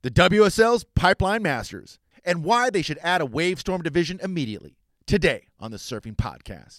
the WSL's Pipeline Masters, and why they should add a Wavestorm division immediately. Today on the Surfing Podcast.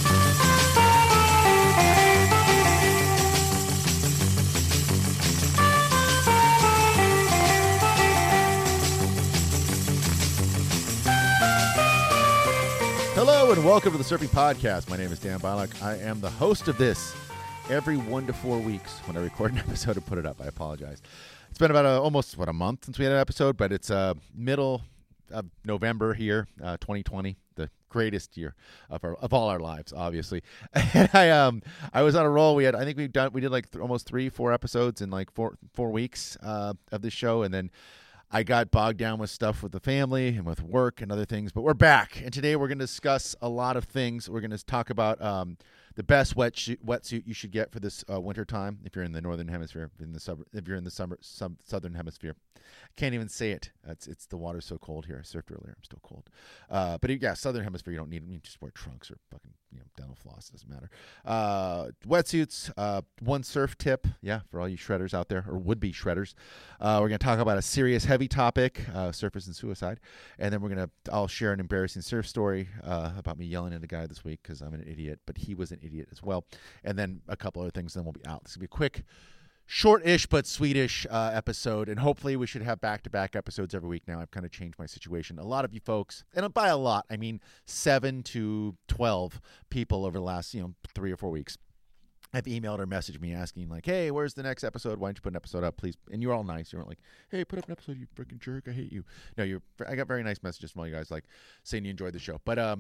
Hello and welcome to the Surfing Podcast. My name is Dan Bilock. I am the host of this every 1 to 4 weeks when I record an episode and put it up. I apologize. It's been about almost a month since we had an episode, but it's middle of November here, 2020, the greatest year of all our lives, obviously. And I was on a roll. I think we did like almost 3-4 episodes in like four weeks of this show, and then I got bogged down with stuff with the family and with work and other things, but we're back. And today we're going to discuss a lot of things. We're going to talk about the best wetsuit you should get for this winter time if you're in the northern hemisphere, if you're in the southern hemisphere. Can't even say it. It's the water's so cold here. I surfed earlier. I'm still cold. But yeah, southern hemisphere, you don't need them. You just wear trunks or fucking dental floss. It doesn't matter. Wetsuits. One surf tip. Yeah, for all you shredders out there or would-be shredders. We're going to talk about a serious, heavy topic, surfers and suicide. And then I'll share an embarrassing surf story about me yelling at a guy this week because I'm an idiot, but he was an idiot as well. And then a couple other things, then we'll be out. This will be a quick, short-ish but sweetish episode, and hopefully we should have back-to-back episodes every week now. I've kind of changed my situation. A lot of you folks, and by a lot, I mean 7 to 12 people over the last 3 or 4 weeks, have emailed or messaged me asking like, hey, where's the next episode? Why don't you put an episode up, please? And you're all nice. You weren't like, hey, put up an episode, you freaking jerk. I hate you. No, I got very nice messages from all you guys like saying you enjoyed the show. But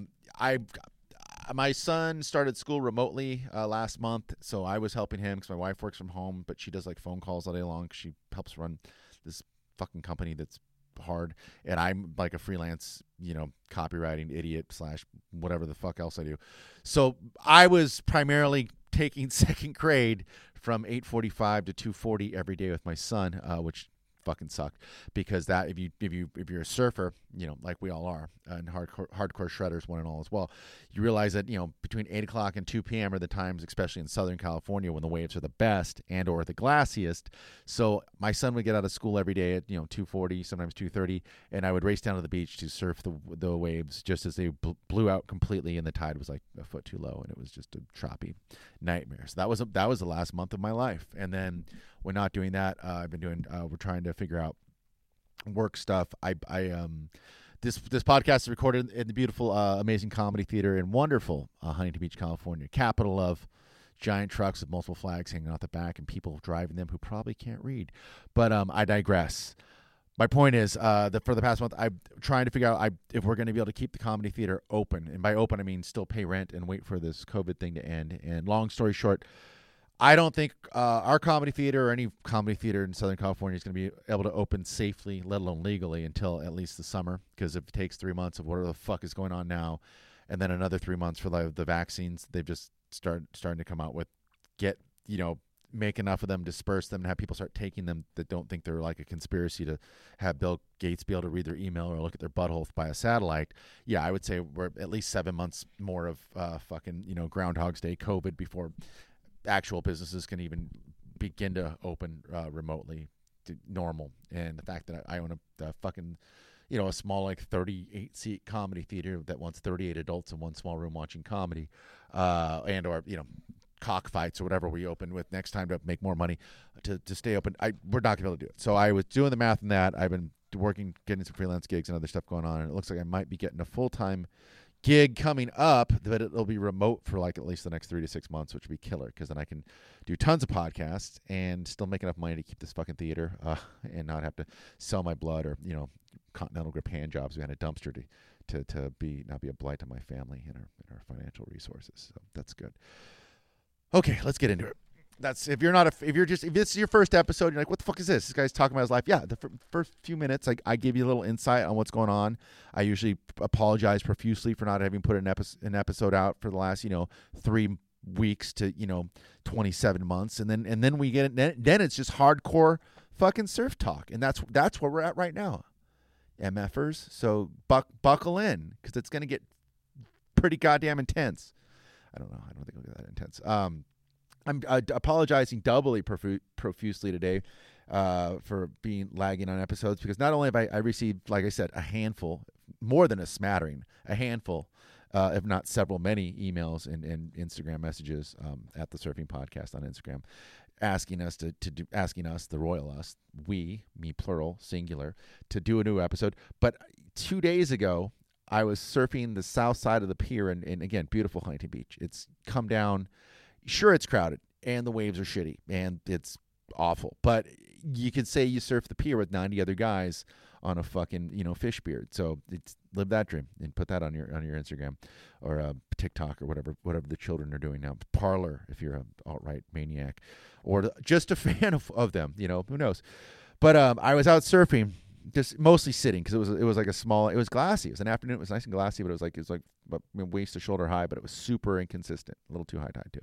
my son started school remotely last month, so I was helping him because my wife works from home, but she does like phone calls all day long. She helps run this fucking company that's hard, and I'm like a freelance, copywriting idiot / whatever the fuck else I do. So I was primarily taking second grade from 8:45 to 2:40 every day with my son, which fucking sucked because that if you're a surfer, like we all are, and hardcore shredders one and all as well, you realize that between 8 o'clock and 2 p.m. are the times, especially in Southern California, when the waves are the best and or the glassiest. So my son would get out of school every day at 2:40, sometimes 2:30, and I would race down to the beach to surf the waves just as they blew out completely and the tide was like a foot too low, and it was just a choppy nightmare. So that was the last month of my life, and then we're not doing that. We're trying to figure out work stuff. This podcast is recorded in the beautiful, amazing Comedy Theater in wonderful Huntington Beach, California, capital of giant trucks with multiple flags hanging out the back and people driving them who probably can't read. But I digress. My point is that for the past month, I'm trying to figure out if we're going to be able to keep the Comedy Theater open. And by open, I mean still pay rent and wait for this COVID thing to end. And long story short, I don't think our Comedy Theater or any comedy theater in Southern California is going to be able to open safely, let alone legally, until at least the summer. Because if it takes 3 months of whatever the fuck is going on now, and then another 3 months for the vaccines, they've just starting to come out with, make enough of them, disperse them, and have people start taking them that don't think they're like a conspiracy to have Bill Gates be able to read their email or look at their butthole by a satellite. Yeah, I would say we're at least 7 months more of Groundhog's Day COVID before actual businesses can even begin to open remotely to normal. And the fact that I own a fucking a small like 38-seat comedy theater that wants 38 adults in one small room watching comedy and or cockfights or whatever we open with next time to make more money to stay open, we're not gonna be able to do it. So I was doing the math on that. I've been working, getting some freelance gigs and other stuff going on, and it looks like I might be getting a full-time gig coming up, but it'll be remote for like at least the next 3 to 6 months, which would be killer because then I can do tons of podcasts and still make enough money to keep this fucking theater and not have to sell my blood or Continental Grip hand jobs behind a dumpster to not be a blight to my family and our financial resources. So that's good. Okay, let's get into it. That's if this is your first episode, you're like, what the fuck is this? This guy's talking about his life. Yeah, the first few minutes, I give you a little insight on what's going on. I usually apologize profusely for not having put an episode out for the last 3 weeks to 27 months, and then we get it. Then it's just hardcore fucking surf talk, and that's where we're at right now, MFers. So buckle in because it's gonna get pretty goddamn intense. I don't know. I don't think it'll get that intense. I'm apologizing doubly profusely today for being lagging on episodes, because not only have I received, like I said, a handful, more than a smattering, a handful, if not several, many emails and Instagram messages at the Surfing Podcast on Instagram, asking us asking us, the royal us, we, me plural, singular, to do a new episode. But 2 days ago, I was surfing the south side of the pier, and again, beautiful Huntington Beach. It's come down. Sure, it's crowded, and the waves are shitty, and it's awful. But you could say you surf the pier with 90 other guys on a fucking, fish beard. So it's live that dream and put that on your Instagram or TikTok or whatever the children are doing now. Parlor, if you're an alt-right maniac, or just a fan of them, who knows. But I was out surfing, just mostly sitting, because it was like it was glassy. It was an afternoon. It was nice and glassy, but it was like waist to shoulder high, but it was super inconsistent, a little too high tide too.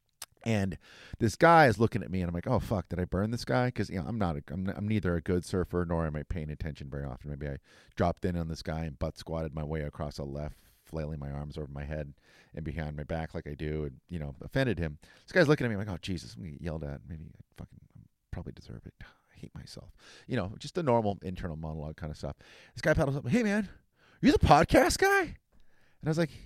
And this guy is looking at me, and I'm like, "Oh fuck, did I burn this guy?" Because I'm neither a good surfer nor am I paying attention very often. Maybe I dropped in on this guy and butt squatted my way across a left, flailing my arms over my head and behind my back like I do, and offended him. This guy's looking at me like, "Oh Jesus, I'm gonna get yelled at. Maybe I probably deserve it. I hate myself." Just the normal internal monologue kind of stuff. This guy paddles up, "Hey man, are you the podcast guy?" And I was like,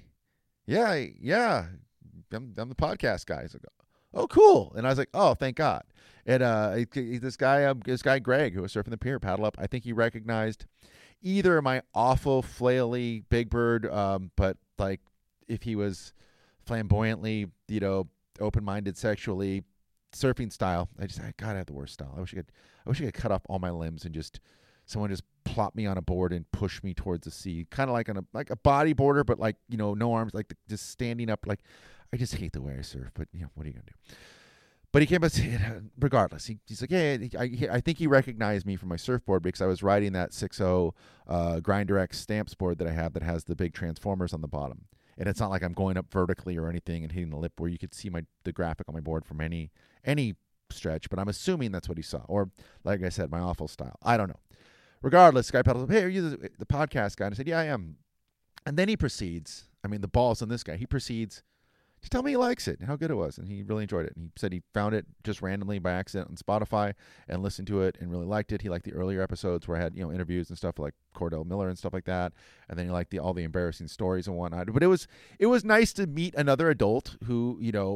"Yeah, I'm the podcast guy." He's like, "Oh, cool." And I was like, "Oh, thank God." And this guy Greg, who was surfing the pier, paddled up. I think he recognized either my awful flaily big bird, but like if he was flamboyantly, open-minded sexually, surfing style. God, I had the worst style. I wish I could cut off all my limbs and someone just plop me on a board and push me towards the sea, kind of like a bodyboarder, but like no arms, like just standing up. Like, I just hate the way I surf, but what are you gonna do? But he came up, regardless. He's like, "Hey," I think he recognized me from my surfboard, because I was riding that 6.0 Grinder X stamps board that I have that has the big transformers on the bottom. And it's not like I'm going up vertically or anything and hitting the lip where you could see the graphic on my board from any stretch, but I'm assuming that's what he saw. Or, like I said, my awful style. I don't know. Regardless, guy paddles up, "Hey, are you the podcast guy?" And I said, "Yeah, I am." And then he proceeds, the balls on this guy, he proceeds to tell me he likes it and how good it was, and he really enjoyed it. And he said he found it just randomly by accident on Spotify and listened to it and really liked it. He liked the earlier episodes where I had interviews and stuff like Cordell Miller and stuff like that, and then he liked all the embarrassing stories and whatnot. But it was nice to meet another adult who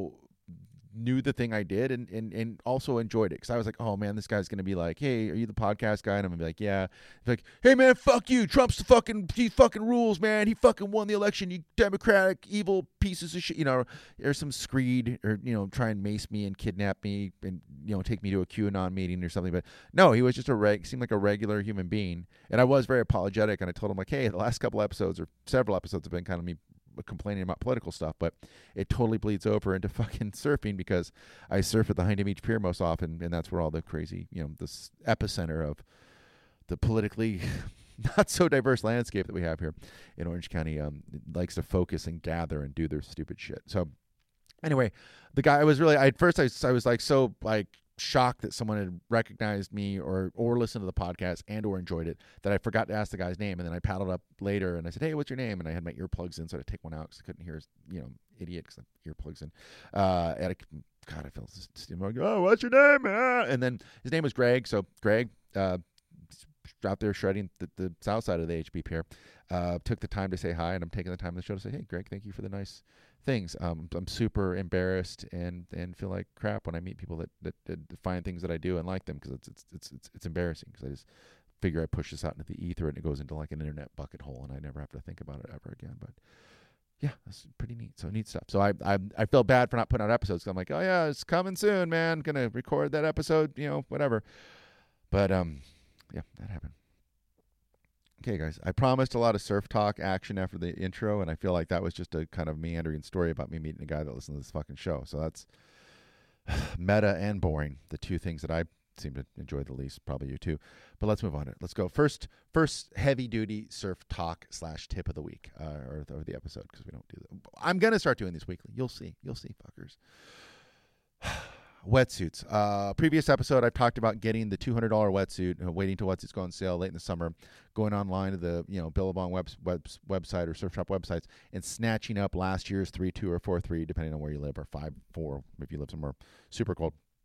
knew the thing I did and also enjoyed it, because I was like, "Oh man, this guy's gonna be like, 'Hey, are you the podcast guy?' And I'm gonna be like, 'Yeah.' He's like, 'Hey man, fuck you, Trump's he fucking rules, man. He fucking won the election, you democratic evil pieces of shit.'" There's some screed, or try and mace me and kidnap me and take me to a QAnon meeting or something. But no, he was just seemed like a regular human being, and I was very apologetic, and I told him like, "Hey, the last couple episodes or several episodes have been kind of me complaining about political stuff, but it totally bleeds over into fucking surfing, because I surf at the Huntington Beach Pier most often, and that's where all the crazy, this epicenter of the politically not so diverse landscape that we have here in Orange County likes to focus and gather and do their stupid shit." So anyway, the guy was really, at first I was like so like shocked that someone had recognized me or listened to the podcast and or enjoyed it, that I forgot to ask the guy's name. And then I paddled up later and I said, "Hey, what's your name?" And I had my earplugs in, so I had to take one out because I couldn't hear idiot, because I have earplugs in. God, I felt this. Like, "Oh, what's your name, man?" And then his name was Greg. So Greg, out there shredding the south side of the HB Pier, took the time to say hi, and I'm taking the time on the show to say, "Hey, Greg, thank you for the nice things." I'm super embarrassed and feel like crap when I meet people that find things that I do and like them, because it's embarrassing, because I just figure I push this out into the ether and it goes into like an internet bucket hole and I never have to think about it ever again. But yeah, that's pretty neat. So neat stuff. So I felt bad for not putting out episodes, 'cause I'm like, "Oh yeah, it's coming soon, man. Gonna record that episode, whatever." But yeah, that happened. Okay, guys, I promised a lot of surf talk action after the intro, and I feel like that was just a kind of meandering story about me meeting a guy that listens to this fucking show. So that's meta and boring, the two things that I seem to enjoy the least. Probably you too. But let's move on. Let's go. First heavy-duty surf talk / tip of the week, or the episode, because we don't do that. I'm going to start doing these weekly. You'll see, fuckers. Wetsuits. Previous episode, I talked about getting the $200 wetsuit, waiting till wetsuits go on sale late in the summer, going online to the Billabong website or surf shop websites and snatching up last year's 3.2 or 4.3, depending on where you live, or 5.4 if you live somewhere super cold.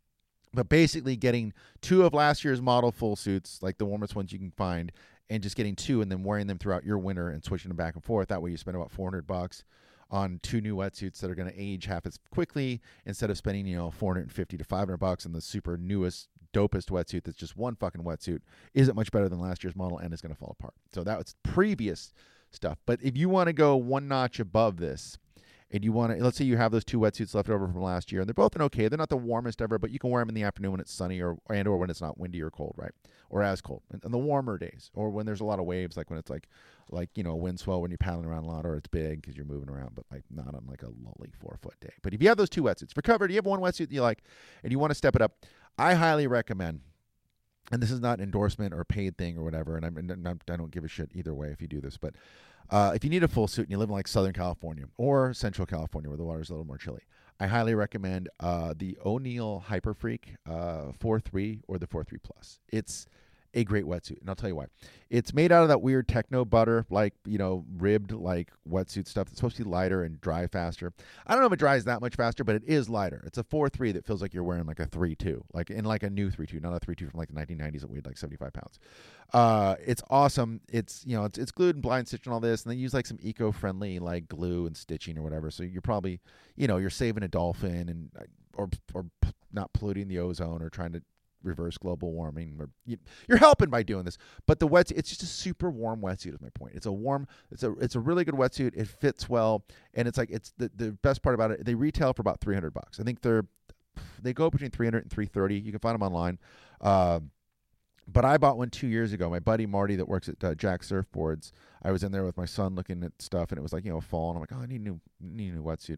But basically getting 2 of last year's model full suits, like the warmest ones you can find, and just getting 2 and then wearing them throughout your winter and switching them back and forth. That way you spend about $400 on 2 new wetsuits that are going to age half as quickly instead of spending, $450 to $500 on the super newest, dopest wetsuit that's just one fucking wetsuit. Isn't much better than last year's model and is going to fall apart. So that was previous stuff. But if you want to go one notch above this, and you want to, let's say you have those 2 wetsuits left over from last year, and they're both okay. They're not the warmest ever, but you can wear them in the afternoon when it's sunny or when it's not windy or cold, right? Or as cold. And the warmer days, or when there's a lot of waves, like when it's like a wind swell when you're paddling around a lot, or it's big because you're moving around, but like not on like a lolly 4-foot day. But if you have those 2 wetsuits for covered, you have one wetsuit that you like, and you want to step it up, I highly recommend. And this is not an endorsement or paid thing or whatever, and I don't give a shit either way if you do this, but if you need a full suit and you live in like Southern California or Central California where the water's a little more chilly, I highly recommend the O'Neill Hyperfreak 4.3 or the 4.3 Plus. It's a great wetsuit, and I'll tell you why. It's made out of that weird techno butter, like, ribbed like wetsuit stuff. It's supposed to be lighter and dry faster. I don't know if it dries that much faster, but it is lighter. It's a 4.3 that feels like you're wearing like a 3.2, like in like a new 3.2, not a 3.2 from like the 1990s that weighed like 75 pounds. It's awesome. It's it's glued and blind stitched and all this, and they use like some eco-friendly like glue and stitching or whatever. So you're probably you're saving a dolphin and or not polluting the ozone or trying to reverse global warming, or you're helping by doing this. But the wetsuit, it's just a super warm wetsuit is my point. It's a really good wetsuit. It fits well, and it's the best part about it, they retail for about $300. I think they go between $300 and $330. You can find them online. But I bought one 2 years ago. My buddy Marty that works at Jack Surfboards, I was in there with my son looking at stuff, and it was like fall, and I'm like, oh, I need a new wetsuit.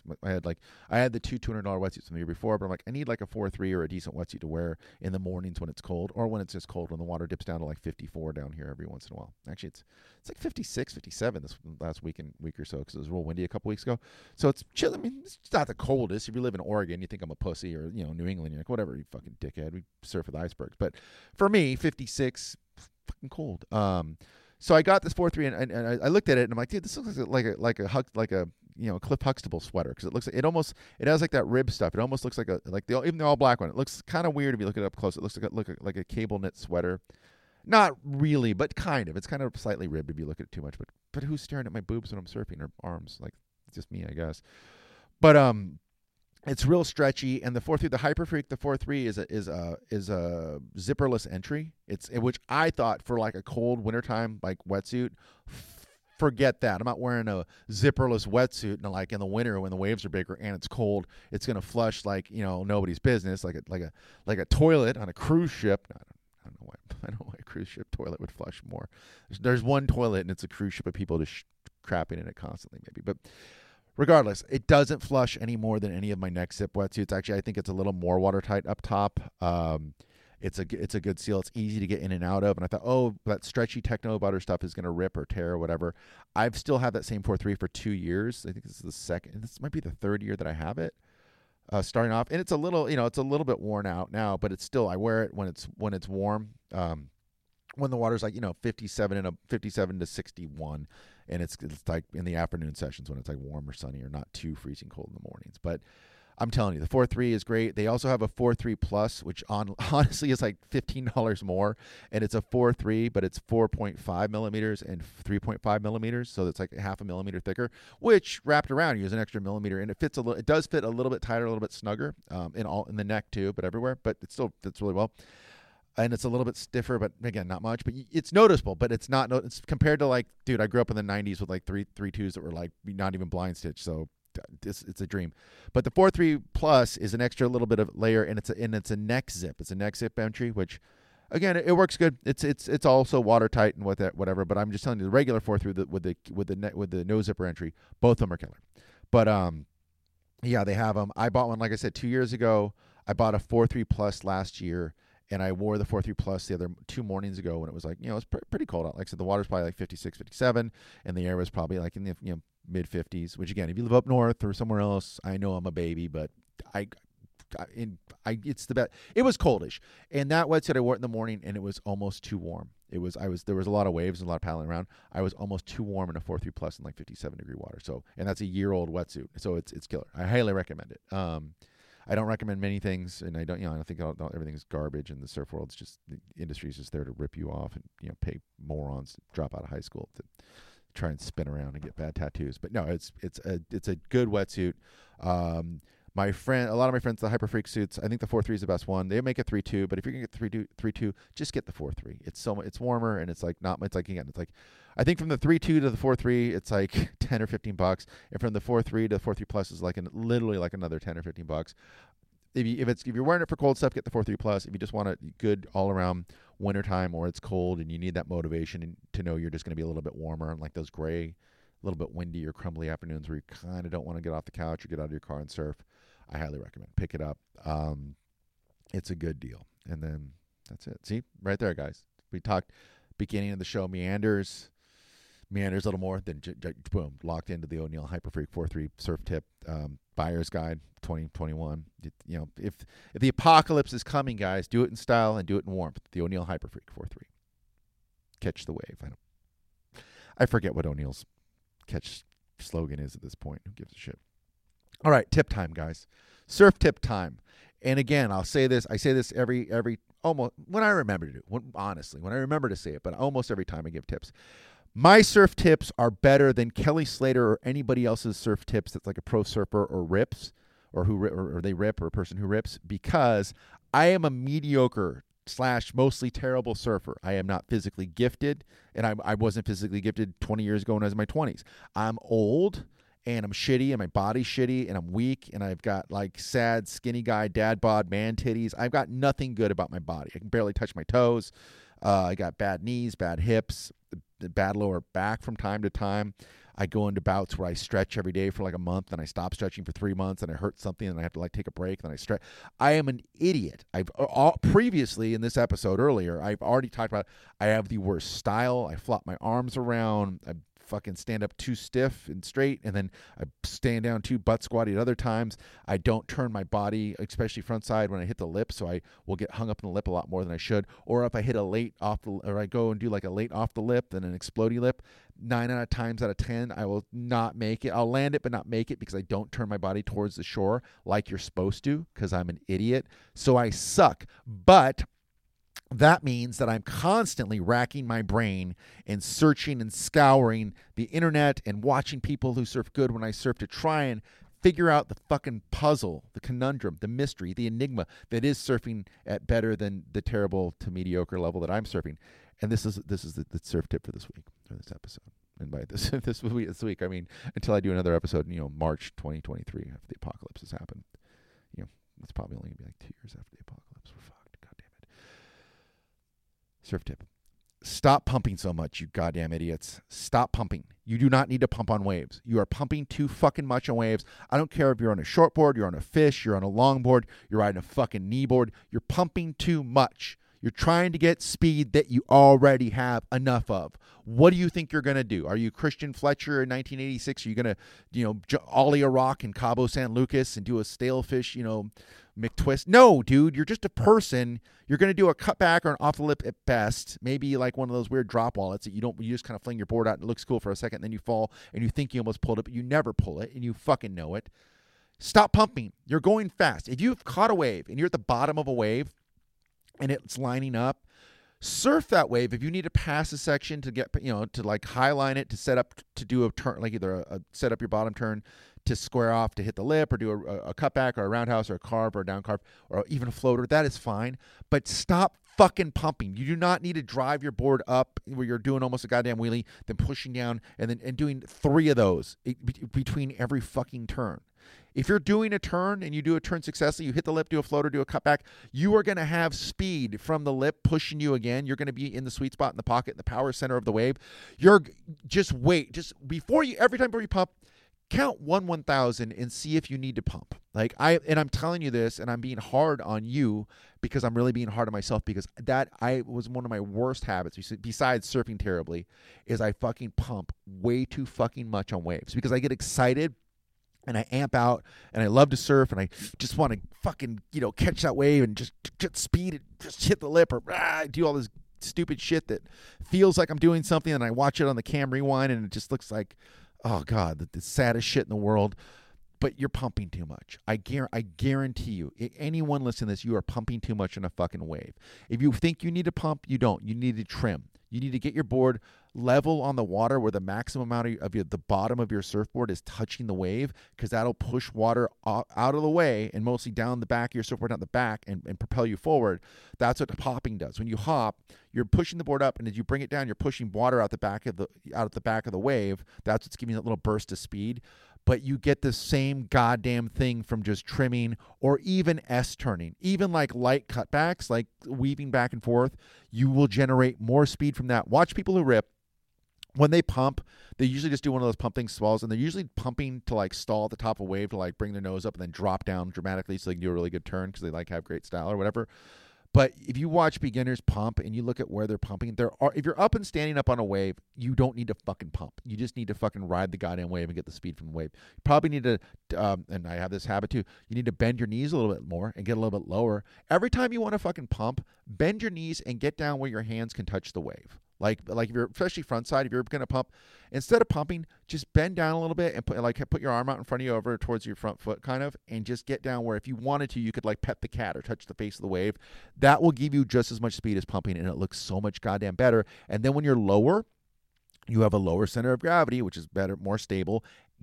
I had the two $200 wetsuits from the year before, but I'm like, I need like a 4.3 or a decent wetsuit to wear in the mornings when it's cold, or when it's just cold when the water dips down to like 54 down here every once in a while. Actually, it's like 56, 57 this last week or so because it was real windy a couple weeks ago. So it's chill. I mean, it's not the coldest. If you live in Oregon, you think I'm a pussy, or New England, you're like, whatever, you fucking dickhead. We surf with icebergs, but for me, 56, fucking cold. So I got this 4.3 and I looked at it and I'm like, dude, this looks like a Cliff Huxtable sweater, because it has like that rib stuff. It almost looks like even the all black one. It looks kind of weird if you look it up close. It looks like a cable knit sweater. Not really, but kind of. It's kind of slightly ribbed if you look at it too much. But who's staring at my boobs when I'm surfing, or arms? Like, it's just me, I guess. But it's real stretchy, and the 4.3, the Hyperfreak, the 4.3 is a zipperless entry. Which I thought for like a cold wintertime like wetsuit, forget that. I'm not wearing a zipperless wetsuit in the winter when the waves are bigger and it's cold. It's gonna flush like nobody's business, like a toilet on a cruise ship. I don't know why a cruise ship toilet would flush more. There's one toilet and it's a cruise ship of people just crapping in it constantly, maybe, but. Regardless, it doesn't flush any more than any of my neck zip wetsuits. Actually, I think it's a little more watertight up top. It's a good seal. It's easy to get in and out of. And I thought, oh, that stretchy techno butter stuff is going to rip or tear or whatever. I've still had that same 4.3 for 2 years. I think this is the second. This might be the third year that I have it. Starting off, and it's a little bit worn out now, but it's still, I wear it when it's warm. When the water's like 57 to 61, and it's like in the afternoon sessions when it's like warm or sunny or not too freezing cold in the mornings. But I'm telling you, the 4.3 is great. They also have a 4.3 Plus, which honestly is like $15 more, and it's a 4.3, but it's 4.5 millimeters and 3.5 millimeters, so it's like half a millimeter thicker. Which wrapped around, you use an extra millimeter, and it fits a little. It does fit a little bit tighter, a little bit snugger, in the neck too, but everywhere. But it still fits really well. And it's a little bit stiffer, but again, not much. But it's noticeable, but it's not. It's compared to like, dude, I grew up in the '90s with like 3.2s that were like not even blind stitch, so it's a dream. But the 4.3 Plus is an extra little bit of layer, and it's a neck zip. It's a neck zip entry, which again, it works good. It's also watertight and whatever. But I'm just telling you, the regular 4.3 with the no zipper entry, both of them are killer. But yeah, they have them. I bought one, like I said, 2 years ago. I bought a 4.3 Plus last year. And I wore the 4.3 Plus the other 2 mornings ago when it was like, it was pretty cold out. Like I said, the water's probably like 56, 57, and the air was probably like in the mid 50s. Which again, if you live up north or somewhere else, I know I'm a baby, but it's the best. It was coldish, and that wetsuit I wore it in the morning, and it was almost too warm. There was a lot of waves and a lot of paddling around. I was almost too warm in a 4.3 Plus in like 57 degree water. So, and that's a year old wetsuit, so it's killer. I highly recommend it. I don't recommend many things, and I don't think everything is garbage in the surf world. It's just the industry is just there to rip you off and pay morons to drop out of high school to try and spin around and get bad tattoos. But no, it's a good wetsuit. A lot of my friends, the Hyper Freak suits, I think the 4.3 is the best one. They make a 3.2, but if you're gonna get 3.2, just get the 4.3. It's warmer, and it's like I think from the 3.2 to the 4.3, it's like $10 or $15, and from the 4.3 to the 4.3 Plus is literally like another $10 or $15. If you're wearing it for cold stuff, get the 4.3 Plus. If you just want a good all around wintertime, or it's cold and you need that motivation to know you're just going to be a little bit warmer, and like those gray, a little bit windy or crumbly afternoons where you kind of don't want to get off the couch or get out of your car and surf, I highly recommend. Pick it up. It's a good deal. And then that's it. See, right there, guys. We talked beginning of the show, meanders a little more, then boom, locked into the O'Neill Hyperfreak 4.3 surf tip buyer's guide 2021. If the apocalypse is coming, guys, do it in style and do it in warmth. The O'Neill Hyperfreak 4.3. Catch the wave. I forget what O'Neill's catch slogan is at this point. Who gives a shit? All right, tip time, guys. Surf tip time. And again, I say this every almost when I remember to do. When I remember to say it, but almost every time I give tips. My surf tips are better than Kelly Slater or anybody else's surf tips that's like a pro surfer or rips or they rip or a person who rips, because I am a mediocre / mostly terrible surfer. I am not physically gifted, and I wasn't physically gifted 20 years ago when I was in my 20s. I'm old, and I'm shitty, and my body's shitty, and I'm weak, and I've got like sad, skinny guy, dad bod, man titties. I've got nothing good about my body. I can barely touch my toes. I got bad knees, bad hips, bad lower back from time to time. I go into bouts where I stretch every day for like a month, and I stop stretching for 3 months, and I hurt something, and I have to like take a break, and I stretch. I am an idiot. I've previously in this episode earlier, I've already talked about I have the worst style. I flop my arms around. I fucking stand up too stiff and straight, and then I stand down too butt squatty at other times. I don't turn my body, especially front side, when I hit the lip, so I will get hung up in the lip a lot more than I should. Or if I hit a late off the, or I go and do like a late off the lip, then an explodey lip, 9 times out of 10, I will not make it. I'll land it, but not make it, because I don't turn my body towards the shore like you're supposed to, because I'm an idiot. So I suck. But that means that I'm constantly racking my brain and searching and scouring the internet and watching people who surf good when I surf to try and figure out the fucking puzzle, the conundrum, the mystery, the enigma that is surfing at better than the terrible to mediocre level that I'm surfing. And this is the surf tip for this week, or this episode. And by this week, I mean until I do another episode in March 2023, after the apocalypse has happened. It's probably only gonna be like 2 years after the apocalypse. We're fucked. God damn it. Surf tip. Stop pumping so much, you goddamn idiots. Stop pumping. You do not need to pump on waves. You are pumping too fucking much on waves. I don't care if you're on a shortboard, you're on a fish, you're on a longboard, you're riding a fucking kneeboard. You're pumping too much. You're trying to get speed that you already have enough of. What do you think you're going to do? Are you Christian Fletcher in 1986? Are you going to, ollie a rock in Cabo San Lucas and do a stalefish, McTwist? No, dude, you're just a person. You're going to do a cutback or an off the lip at best. Maybe like one of those weird drop wallets that you just kind of fling your board out and it looks cool for a second, and then you fall and you think you almost pulled it, but you never pull it, and you fucking know it. Stop pumping. You're going fast. If you've caught a wave and you're at the bottom of a wave, and it's lining up, surf that wave. If you need to pass a section to get, to like highline it, to set up, to do a turn, like either set up your bottom turn to square off to hit the lip, or do a cutback or a roundhouse or a carve or a down carve or even a floater, that is fine. But stop fucking pumping. You do not need to drive your board up where you're doing almost a goddamn wheelie, then pushing down and doing 3 of those between every fucking turn. If you're doing a turn and you do a turn successfully, you hit the lip, do a floater, do a cutback, you are going to have speed from the lip pushing you again. You're going to be in the sweet spot in the pocket, in the power center of the wave. Just wait. Just every time before you pump, count 1,000 and see if you need to pump. I'm telling you this, and I'm being hard on you because I'm really being hard on myself, because that was one of my worst habits, besides surfing terribly, is I fucking pump way too fucking much on waves because I get excited. And I amp out, and I love to surf, and I just want to fucking, catch that wave and just get speed and just hit the lip, or do all this stupid shit that feels like I'm doing something, and I watch it on the cam rewind, and it just looks like, oh God, the saddest shit in the world. but you're pumping too much. I guarantee you, anyone listening to this, you are pumping too much in a fucking wave. If you think you need to pump, you don't. You need to trim. You need to get your board level on the water where the maximum amount of the bottom of your surfboard is touching the wave, because that'll push water out of the way and mostly down the back of your surfboard, down the back, and propel you forward. That's what hopping does. When you hop, you're pushing the board up, and as you bring it down, you're pushing water out the back of the wave. That's what's giving you that little burst of speed. But you get the same goddamn thing from just trimming or even S-turning. Even like light cutbacks, like weaving back and forth, you will generate more speed from that. Watch people who rip. When they pump, they usually just do one of those pumping swells, and they're usually pumping to like stall at the top of a wave to like bring their nose up and then drop down dramatically so they can do a really good turn because they like have great style or whatever. But if you watch beginners pump and you look at where they're pumping, if you're up and standing up on a wave, you don't need to fucking pump. You just need to fucking ride the goddamn wave and get the speed from the wave. You probably need to, and I have this habit too, you need to bend your knees a little bit more and get a little bit lower. Every time you want to fucking pump, bend your knees and get down where your hands can touch the wave. Like if you're, especially front side, if you're going to pump, instead of pumping, just bend down a little bit and put your arm out in front of you over towards your front foot kind of, and just get down where if you wanted to, you could like pet the cat or touch the face of the wave. That will give you just as much speed as pumping, and it looks so much goddamn better. And then when you're lower, you have a lower center of gravity, which is better, more stable,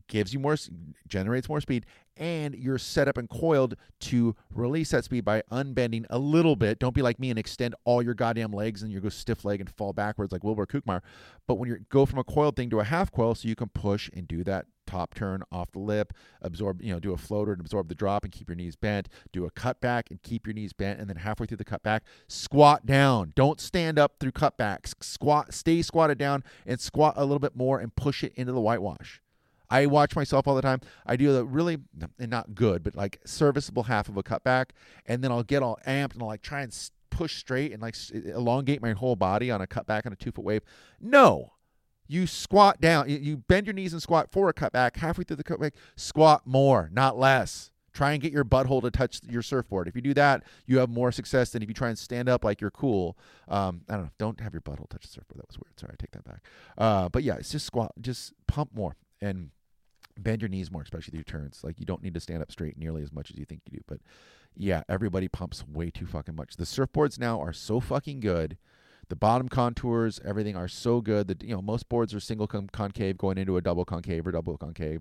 generates more speed, and you're set up and coiled to release that speed by unbending a little bit. Don't be like me and extend all your goddamn legs and you go stiff leg and fall backwards like Wilbur Kukmar. But when you go from a coiled thing to a half coil, so you can push and do that top turn off the lip, absorb, do a floater and absorb the drop and keep your knees bent, do a cutback and keep your knees bent, and then halfway through the cutback, squat down. Don't stand up through cutbacks. Stay squatted down and squat a little bit more and push it into the whitewash. I watch myself all the time. I do the really, and not good, but like serviceable half of a cutback, and then I'll get all amped and I'll like try and push straight and like elongate my whole body on a cutback on a 2-foot wave. No. You squat down. You bend your knees and squat for a cutback. Halfway through the cutback, squat more, not less. Try and get your butthole to touch your surfboard. If you do that, you have more success than if you try and stand up like you're cool. I don't know. Don't have your butthole touch the surfboard. That was weird. Sorry, I take that back. But yeah, it's just squat. Just pump more and bend your knees more, especially through turns. Like, you don't need to stand up straight nearly as much as you think you do. But yeah, everybody pumps way too fucking much. The surfboards now are so fucking good. The bottom contours, everything are so good that most boards are single concave going into a double concave or double concave.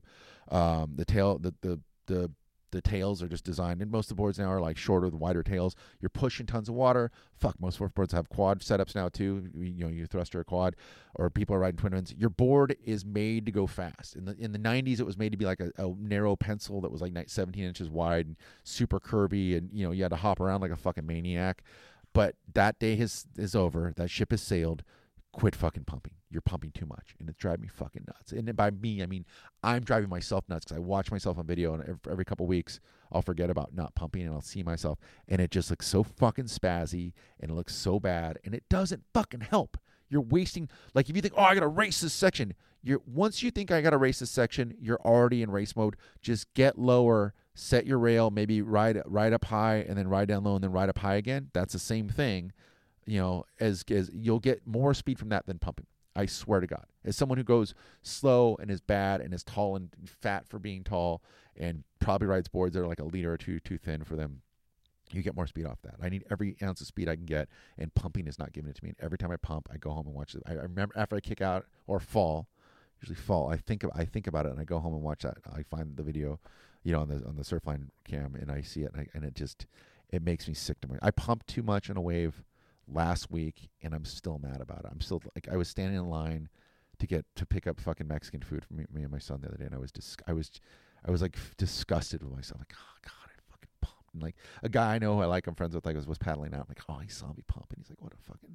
The tails are just designed, and most of the boards now are like shorter with wider tails. You're pushing tons of water. Fuck, most surfboards have quad setups now too. You thruster a quad, or people are riding twin ends. Your board is made to go fast. In the 90s, it was made to be like a narrow pencil that was like 17 inches wide and super curvy, and you had to hop around like a fucking maniac. But that day is over. That ship has sailed. Quit fucking pumping. You're pumping too much, and it's driving me fucking nuts. And by me, I mean I'm driving myself nuts because I watch myself on video, and every couple weeks I'll forget about not pumping, and I'll see myself, and it just looks so fucking spazzy, and it looks so bad, and it doesn't fucking help. You're wasting, like if you think, I got to race this section, once you think I got to race this section, you're already in race mode. Just get lower, set your rail, maybe ride up high, and then ride down low, and then ride up high again. That's the same thing. As you'll get more speed from that than pumping. I swear to God. As someone who goes slow and is bad and is tall and fat for being tall and probably rides boards that are like a liter or two too thin for them, you get more speed off that. I need every ounce of speed I can get, and pumping is not giving it to me. And every time I pump, I go home and watch it. I remember after I kick out or fall, usually fall, I think about it, and I go home and watch that. I find the video, on the Surfline cam, and I see it, and it makes me sick to my. I pumped too much on a wave last week, and I'm still mad about it. I'm still like, I was standing in line to pick up fucking Mexican food for me and my son the other day, and I was like disgusted with myself. Like, oh God, I fucking pumped. And like a guy I know, I'm friends with, was paddling out. I'm like, he saw me pump, and he's like, what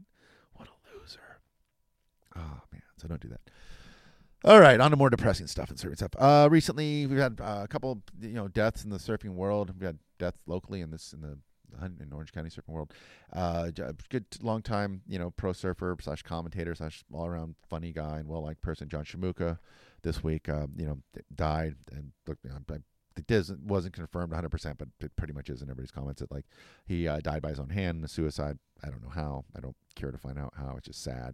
a loser. Oh man, so don't do that. All right, on to more depressing stuff and surfing stuff. Recently, we've had a couple, deaths in the surfing world. We had deaths locally in Orange County surfing world. Good long time, pro surfer / commentator / all around funny guy and well liked person, John Shamuka, this week, died. And look, it wasn't confirmed 100%, but it pretty much is in everybody's comments that he died by his own hand, a suicide. I don't know how. I don't care to find out how. It's just sad,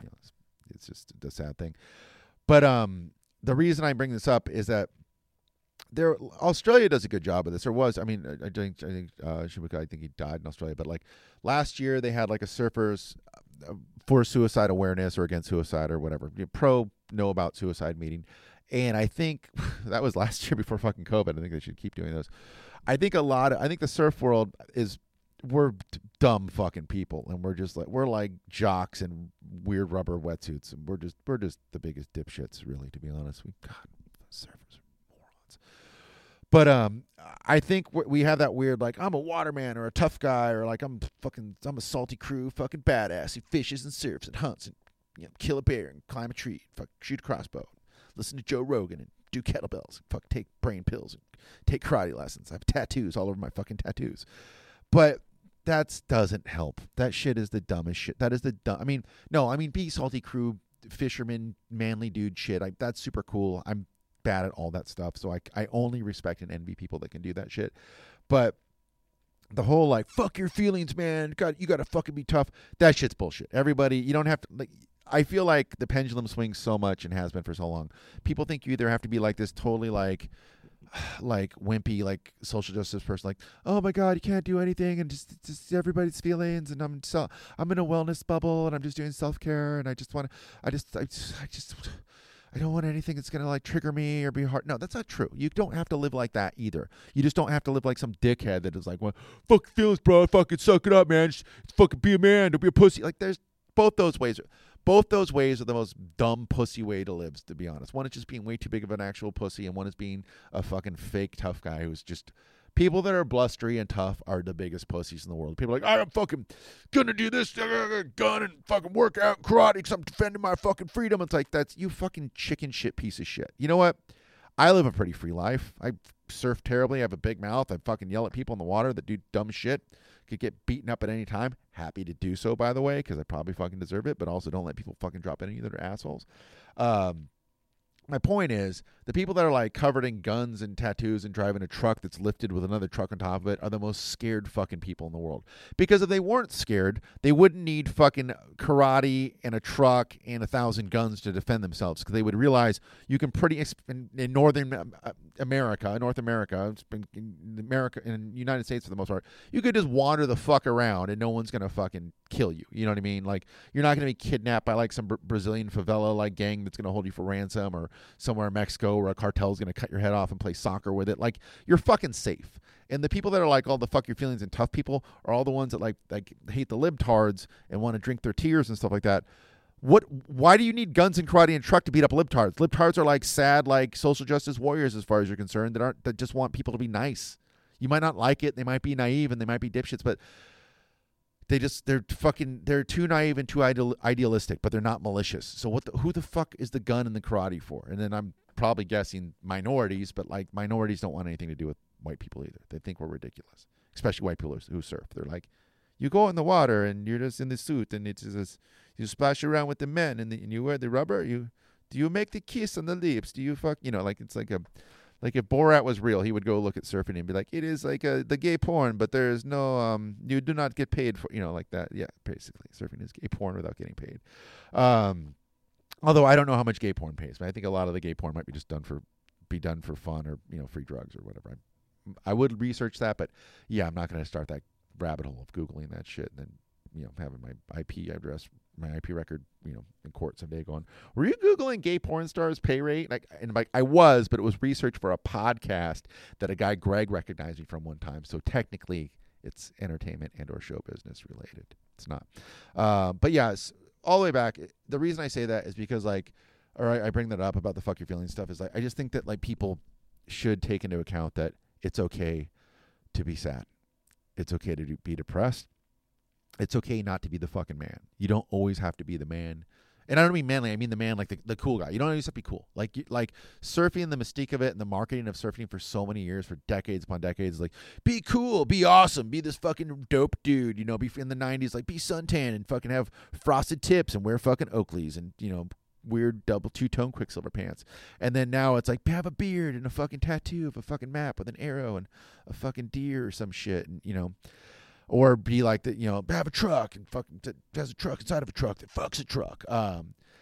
it's just a sad thing. But the reason I bring this up is that Australia does a good job of this. Or was, I mean, I think Shibuka, I think he died in Australia, but like last year they had like a surfers for suicide awareness or against suicide or whatever, pro know about suicide meeting. And I think that was last year before fucking COVID. I think they should keep doing those. I think the surf world we're dumb fucking people, and we're like jocks in weird rubber wetsuits, and we're just the biggest dipshits, really, to be honest. God, surfers are morons. But I think we have that weird, like, I'm a waterman or a tough guy, or like I'm a salty crew, fucking badass. He fishes and surfs and hunts and kill a bear and climb a tree, shoot a crossbow, listen to Joe Rogan and do kettlebells, take brain pills and take karate lessons. I have tattoos all over my fucking tattoos. But that doesn't help. That shit is the dumbest shit. That is the dumb. I mean, be salty crew, fisherman, manly dude shit. That's super cool. I'm bad at all that stuff. So I only respect and envy people that can do that shit. But the whole like, fuck your feelings, man. God, you got to fucking be tough. That shit's bullshit. Everybody, you don't have to, like, I feel like the pendulum swings so much and has been for so long. People think you either have to be like this totally like wimpy, like social justice person, like, oh my God, you can't do anything, and just everybody's feelings, and I'm in a wellness bubble, and I'm just doing self-care, and I don't want anything that's gonna like trigger me or be hard. No, that's not true. You don't have to live like that either. You just don't have to live like some dickhead that is like, well, fuck feelings, bro, fucking suck it up, man, just fucking be a man, don't be a pussy. Like, there's both those ways. Both those ways are the most dumb pussy way to live, to be honest. One is just being way too big of an actual pussy, and one is being a fucking fake tough guy who's just... People that are blustery and tough are the biggest pussies in the world. People are like, I'm fucking gonna do this, gun and fucking work out and karate because I'm defending my fucking freedom. It's like, that's you fucking chicken shit piece of shit. You know what? I live a pretty free life. I surf terribly. I have a big mouth. I fucking yell at people in the water that do dumb shit. Could get beaten up at any time. Happy to do so, by the way, because I probably fucking deserve it, but also don't let people fucking drop any of their assholes. My point is, the people that are like covered in guns and tattoos and driving a truck that's lifted with another truck on top of it are the most scared fucking people in the world. Because if they weren't scared, they wouldn't need fucking karate and a truck and 1,000 guns to defend themselves. Because they would realize you can in North America, in the United States for the most part, you could just wander the fuck around and no one's gonna fucking kill you. You know what I mean? Like, you're not gonna be kidnapped by like some Brazilian favela like gang that's gonna hold you for ransom, or somewhere in Mexico where a cartel is going to cut your head off and play soccer with it. Like, you're fucking safe. And the people that are like all the fuck your feelings and tough people are all the ones that like hate the libtards and want to drink their tears and stuff like that. Why do you need guns and karate and truck to beat up libtards? Libtards are like sad, like social justice warriors as far as you're concerned, that just want people to be nice. You might not like it. They might be naive and they might be dipshits, but they're too naive and too idealistic, but they're not malicious. So who the fuck is the gun and the karate for? And then I'm probably guessing minorities, but like, minorities don't want anything to do with white people either. They think we're ridiculous, especially white people who surf. They're like, you go in the water and you're just in the suit and it's just, you splash around with the men and you wear the rubber. Do you make the kiss on the lips? Do you fuck? Like, it's like if Borat was real, he would go look at surfing and be like, it is like the gay porn, but there is no, you do not get paid for, like that. Yeah, basically, surfing is gay porn without getting paid. Although I don't know how much gay porn pays, but I think a lot of the gay porn might be just done for fun or, free drugs or whatever. I would research that, but yeah, I'm not going to start that rabbit hole of Googling that shit and then, having my IP address, my IP record, in court someday going, were you Googling gay porn stars pay rate? I was, but it was research for a podcast that a guy, Greg, recognized me from one time. So technically it's entertainment and or show business related. It's not. But yes, all the way back. The reason I say that is because I bring that up about the fuck your feelings stuff is I just think that like people should take into account that it's okay to be sad. It's okay to be depressed. It's okay not to be the fucking man. You don't always have to be the man. And I don't mean manly. I mean the man, like the cool guy. You don't always have to be cool. Like surfing, the mystique of it and the marketing of surfing for so many years, for decades upon decades, like, be cool, be awesome, be this fucking dope dude, be in the 90s, like, be suntan and fucking have frosted tips and wear fucking Oakleys and, weird double two-tone Quicksilver pants. And then now it's like, have a beard and a fucking tattoo of a fucking map with an arrow and a fucking deer or some shit. And, or be like that, have a truck and fucking has a truck inside of a truck that fucks a truck.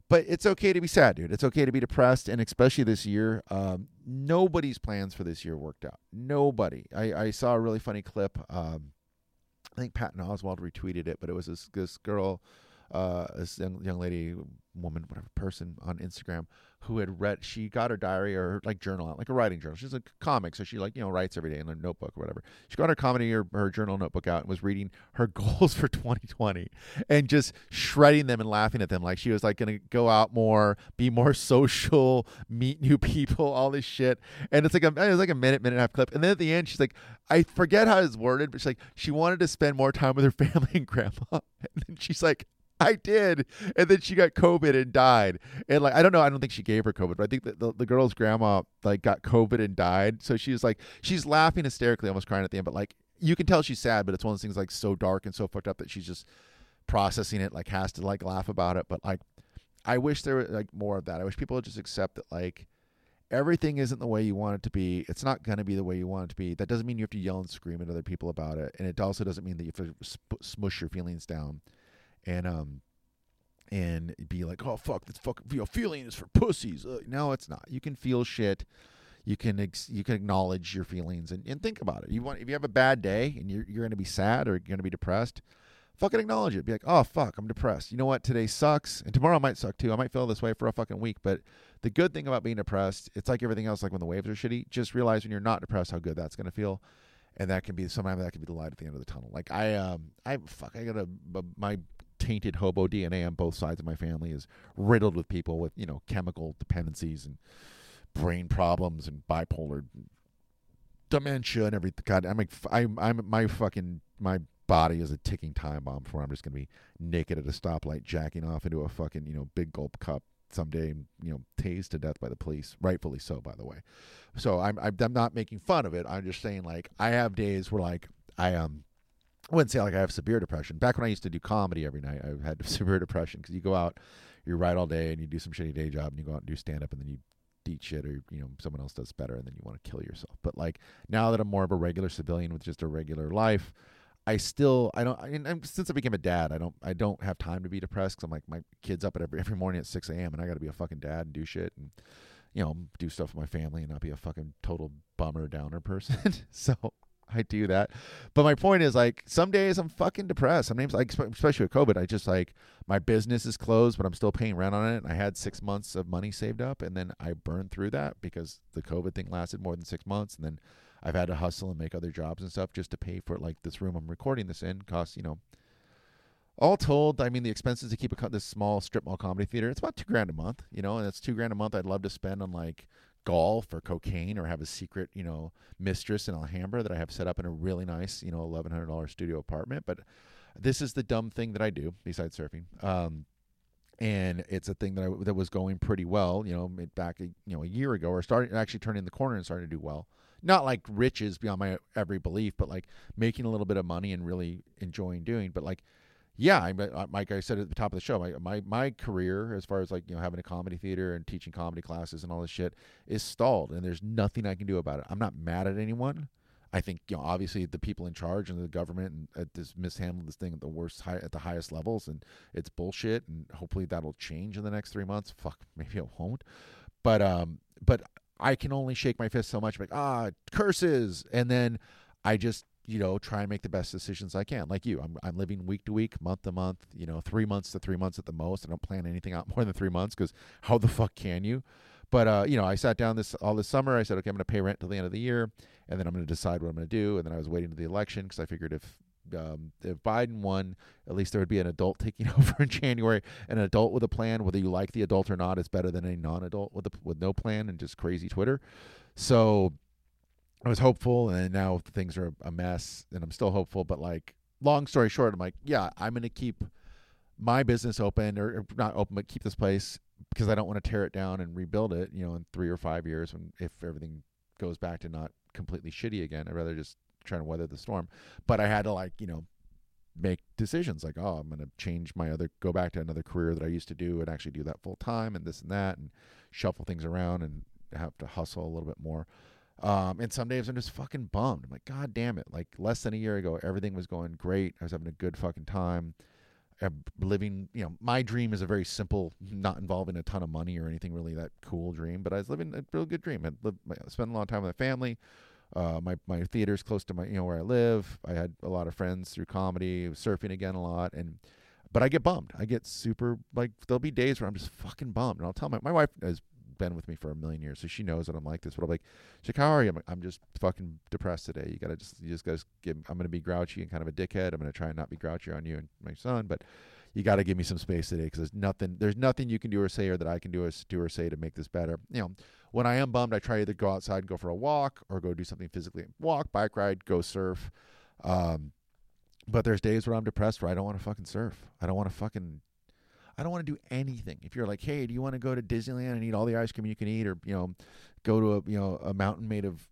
But it's okay to be sad, dude. It's okay to be depressed, and especially this year, nobody's plans for this year worked out. Nobody. I saw a really funny clip. I think Patton Oswalt retweeted it, but it was this girl, this young lady, woman, whatever, person on Instagram who had read. She got her diary or like journal out, like a writing journal. She's a comic, so she writes every day in a notebook or whatever. She got her comedy or her journal notebook out and was reading her goals for 2020 and just shredding them and laughing at them. Like she was like going to go out more, be more social, meet new people, all this shit. And it was like a minute and a half clip. And then at the end, she's like, I forget how it's worded, but she's like, she wanted to spend more time with her family and grandma. And then she's like, I did. And then she got COVID and died. And like, I don't know. I don't think she gave her COVID, but I think that the girl's grandma like got COVID and died. So she was like, she's laughing hysterically, almost crying at the end. But like, you can tell she's sad, but it's one of those things like so dark and so fucked up that she's just processing it, like has to like laugh about it. But like, I wish there were like more of that. I wish people would just accept that like everything isn't the way you want it to be. It's not going to be the way you want it to be. That doesn't mean you have to yell and scream at other people about it. And it also doesn't mean that you have to smush your feelings down. And be like, oh fuck, this fucking feeling is for pussies. No, it's not. You can feel shit. You can acknowledge your feelings and think about it. If you have a bad day and you're going to be sad or you're going to be depressed, fucking acknowledge it. Be like, oh fuck, I'm depressed. You know what? Today sucks, and tomorrow might suck too. I might feel this way for a fucking week. But the good thing about being depressed, it's like everything else. Like when the waves are shitty, just realize when you're not depressed how good that's going to feel. And that can be sometimes that can be the light at the end of the tunnel. Like I got my tainted hobo DNA on both sides of my family is riddled with people with chemical dependencies and brain problems and bipolar dementia and everything. God, my body is a ticking time bomb before I'm just gonna be naked at a stoplight jacking off into a fucking big gulp cup someday, tased to death by the police, rightfully so, by the way. So I'm not making fun of it. I'm just saying like I have days where like I wouldn't say like I have severe depression. Back when I used to do comedy every night, I had severe depression because you go out, you write all day, and you do some shitty day job, and you go out and do stand up, and then you eat shit, or someone else does better, and then you want to kill yourself. But like now that I'm more of a regular civilian with just a regular life, since I became a dad, I don't have time to be depressed because I'm like my kid's up at every morning at 6 a.m. and I got to be a fucking dad and do shit and do stuff with my family and not be a fucking total bummer downer person. So I do that. But my point is like some days I'm fucking depressed. Some days, like especially with COVID, I just like my business is closed, but I'm still paying rent on it. And I had 6 months of money saved up, and then I burned through that because the COVID thing lasted more than 6 months, and then I've had to hustle and make other jobs and stuff just to pay for like this room I'm recording this in costs, all told, I mean, the expenses to keep this small strip mall comedy theater, it's about $2,000 a month, and that's $2,000 a month I'd love to spend on like golf or cocaine or have a secret, mistress in Alhambra that I have set up in a really nice, $1,100 studio apartment. But this is the dumb thing that I do besides surfing. And it's a thing that was going pretty well, back, a year ago, or actually turning the corner and starting to do well. Not like riches beyond my every belief, but like making a little bit of money and really enjoying doing. But like, yeah, like I said at the top of the show, my career as far as like having a comedy theater and teaching comedy classes and all this shit is stalled, and there's nothing I can do about it. I'm not mad at anyone. I think obviously the people in charge and the government and this mishandled this thing at the highest levels, and it's bullshit. And hopefully that'll change in the next 3 months. Fuck, maybe it won't. But I can only shake my fist so much, like curses, and then I just try and make the best decisions I can. Like you, I'm living week to week, month to month, 3 months to 3 months at the most. I don't plan anything out more than 3 months because how the fuck can you? But I sat down all this summer. I said, okay, I'm going to pay rent till the end of the year, and then I'm going to decide what I'm going to do. And then I was waiting to the election because I figured if Biden won, at least there would be an adult taking over in January, an adult with a plan. Whether you like the adult or not is better than a non-adult with no plan and just crazy Twitter. So I was hopeful, and now things are a mess, and I'm still hopeful. But like, long story short, I'm like, yeah, I'm going to keep my business open, or not open, but keep this place because I don't want to tear it down and rebuild it, in 3 or 5 years if everything goes back to not completely shitty again. I'd rather just try to weather the storm. But I had to make decisions like, oh, I'm going to go back to another career that I used to do and actually do that full time and this and that and shuffle things around and have to hustle a little bit more. And some days I'm just fucking bummed. I'm like, God damn it. Like less than a year ago, everything was going great. I was having a good fucking time. living, my dream is a very simple, not involving a ton of money or anything really that cool dream, but I was living a real good dream. I spent a lot of time with my family. My theater's close to my, where I live. I had a lot of friends through comedy, surfing again a lot. But I get bummed. I get super, like, there'll be days where I'm just fucking bummed. And I'll tell my wife has been with me for a million years, so she knows that I'm like this. But I'm like, she's like, how are you? I'm just fucking depressed today. You just gotta give, I'm going to be grouchy and kind of a dickhead. I'm going to try and not be grouchy on you and my son, but you got to give me some space today, because there's nothing you can do or say, or that I can do or say to make this better. When I am bummed, I try to either go outside and go for a walk, or go do something physically, walk, bike ride, go surf. But there's days where I'm depressed, where I don't want to fucking surf. I don't want to do anything. If you're like, hey, do you want to go to Disneyland and eat all the ice cream you can eat, or go to a mountain made of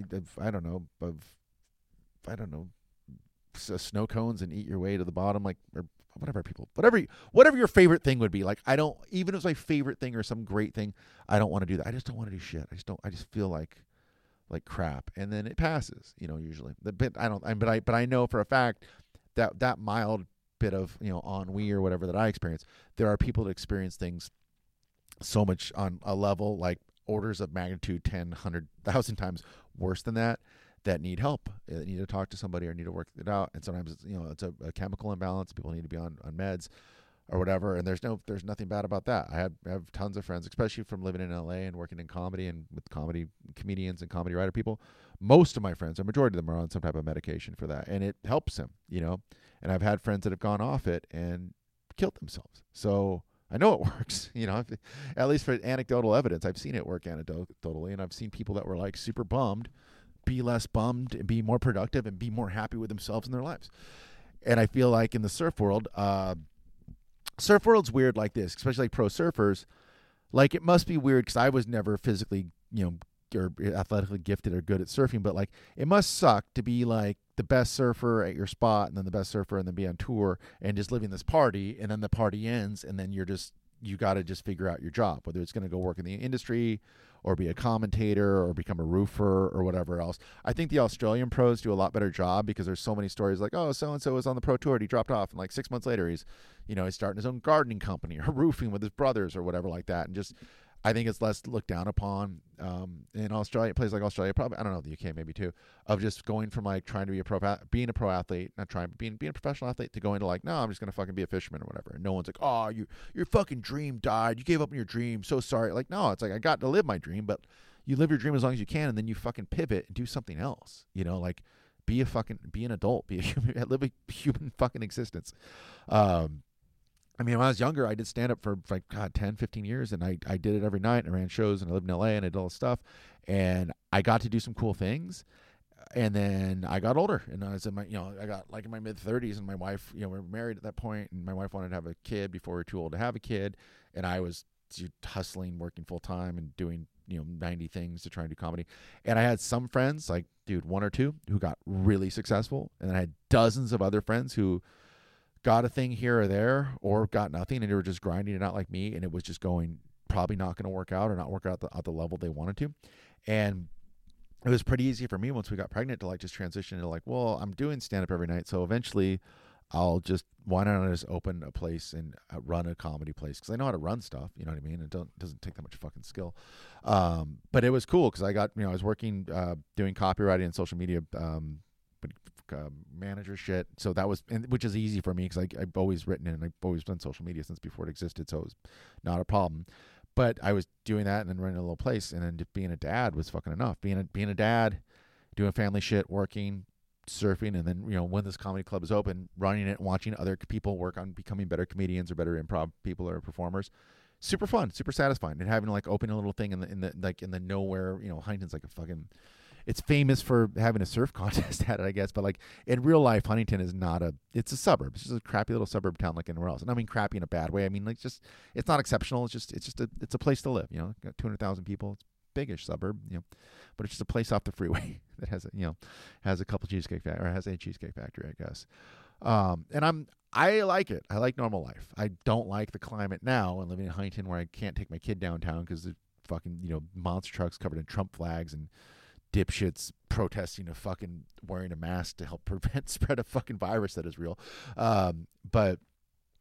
snow cones and eat your way to the bottom, like, or whatever your favorite thing would be. Like, I don't, even if it's my favorite thing or some great thing, I don't want to do that. I just don't want to do shit. I just feel like crap, and then it passes, usually. But I know for a fact that mild bit of ennui or whatever that I experience, there are people that experience things so much on a level like orders of magnitude 10, 100,000 times worse than that need help. They need to talk to somebody or need to work it out. And sometimes it's a chemical imbalance. People need to be on meds or whatever. And there's nothing bad about that. I have tons of friends, especially from living in LA and working in comedy and with comedians and comedy writer people. Most of my friends, a majority of them, are on some type of medication for that, and it helps them, And I've had friends that have gone off it and killed themselves. So I know it works, at least for anecdotal evidence. I've seen it work anecdotally, and I've seen people that were like super bummed be less bummed and be more productive and be more happy with themselves in their lives. And I feel like in the surf world's weird like this, especially like pro surfers. Like, it must be weird because I was never physically, or athletically gifted or good at surfing, but like, it must suck to be like the best surfer at your spot, and then the best surfer, and then be on tour and just living this party, and then the party ends, and then you got to just figure out your job, whether it's going to go work in the industry or be a commentator or become a roofer or whatever else. I think the Australian pros do a lot better job, because there's so many stories like, oh, so-and-so was on the pro tour and he dropped off, and like 6 months later he's starting his own gardening company or roofing with his brothers or whatever like that. And just, I think it's less looked down upon in Australia, places like Australia, probably, I don't know, the UK maybe too, of just going from like trying to be being a pro athlete, not trying, but being a professional athlete, to going to like, no, I'm just going to fucking be a fisherman or whatever. And no one's like, oh, your fucking dream died. You gave up on your dream. So sorry. Like, no, it's like, I got to live my dream, but you live your dream as long as you can, and then you fucking pivot and do something else, like be an adult, be a human, live a human fucking existence. When I was younger, I did stand-up for like, 10, 15 years, and I did it every night, and I ran shows, and I lived in LA, and I did all this stuff, and I got to do some cool things. And then I got older, and I was in I got like in my mid-30s, and my wife, we were married at that point, and my wife wanted to have a kid before we were too old to have a kid, and I was hustling, working full-time, and doing 90 things to try and do comedy. And I had some friends, like, one or two, who got really successful, and I had dozens of other friends who got a thing here or there, or got nothing, and they were just grinding it out like me, and it was just probably not going to work out, or not work out at the level they wanted to. And it was pretty easy for me once we got pregnant to like just transition into like, well, I'm doing stand-up every night, so eventually why don't I just open a place and run a comedy place, because I know how to run stuff, you know what I mean? It doesn't take that much fucking skill. But it was cool because I got, I was working, doing copywriting and social media, manager shit. So that was, which is easy for me because I've always written and I've always done social media since before it existed. So it was not a problem. But I was doing that and then running a little place, and then just being a dad was fucking enough. Being a dad, doing family shit, working, surfing, and then when this comedy club is open, running it, watching other people work on becoming better comedians or better improv people or performers, super fun, super satisfying. And having like open a little thing in the nowhere, Huntington's like a fucking, it's famous for having a surf contest at it, I guess, but like in real life, Huntington is not it's a suburb. It's just a crappy little suburb town like anywhere else. And I mean crappy in a bad way. I mean like it's not exceptional. It's a place to live. Got 200,000 people. It's a biggish suburb. But it's just a place off the freeway that has has a couple cheesecake or has a cheesecake factory, I guess. And I like it. I like normal life. I don't like the climate now and living in Huntington where I can't take my kid downtown because the fucking monster trucks covered in Trump flags and dipshits protesting of fucking wearing a mask to help prevent spread of fucking virus that is real. But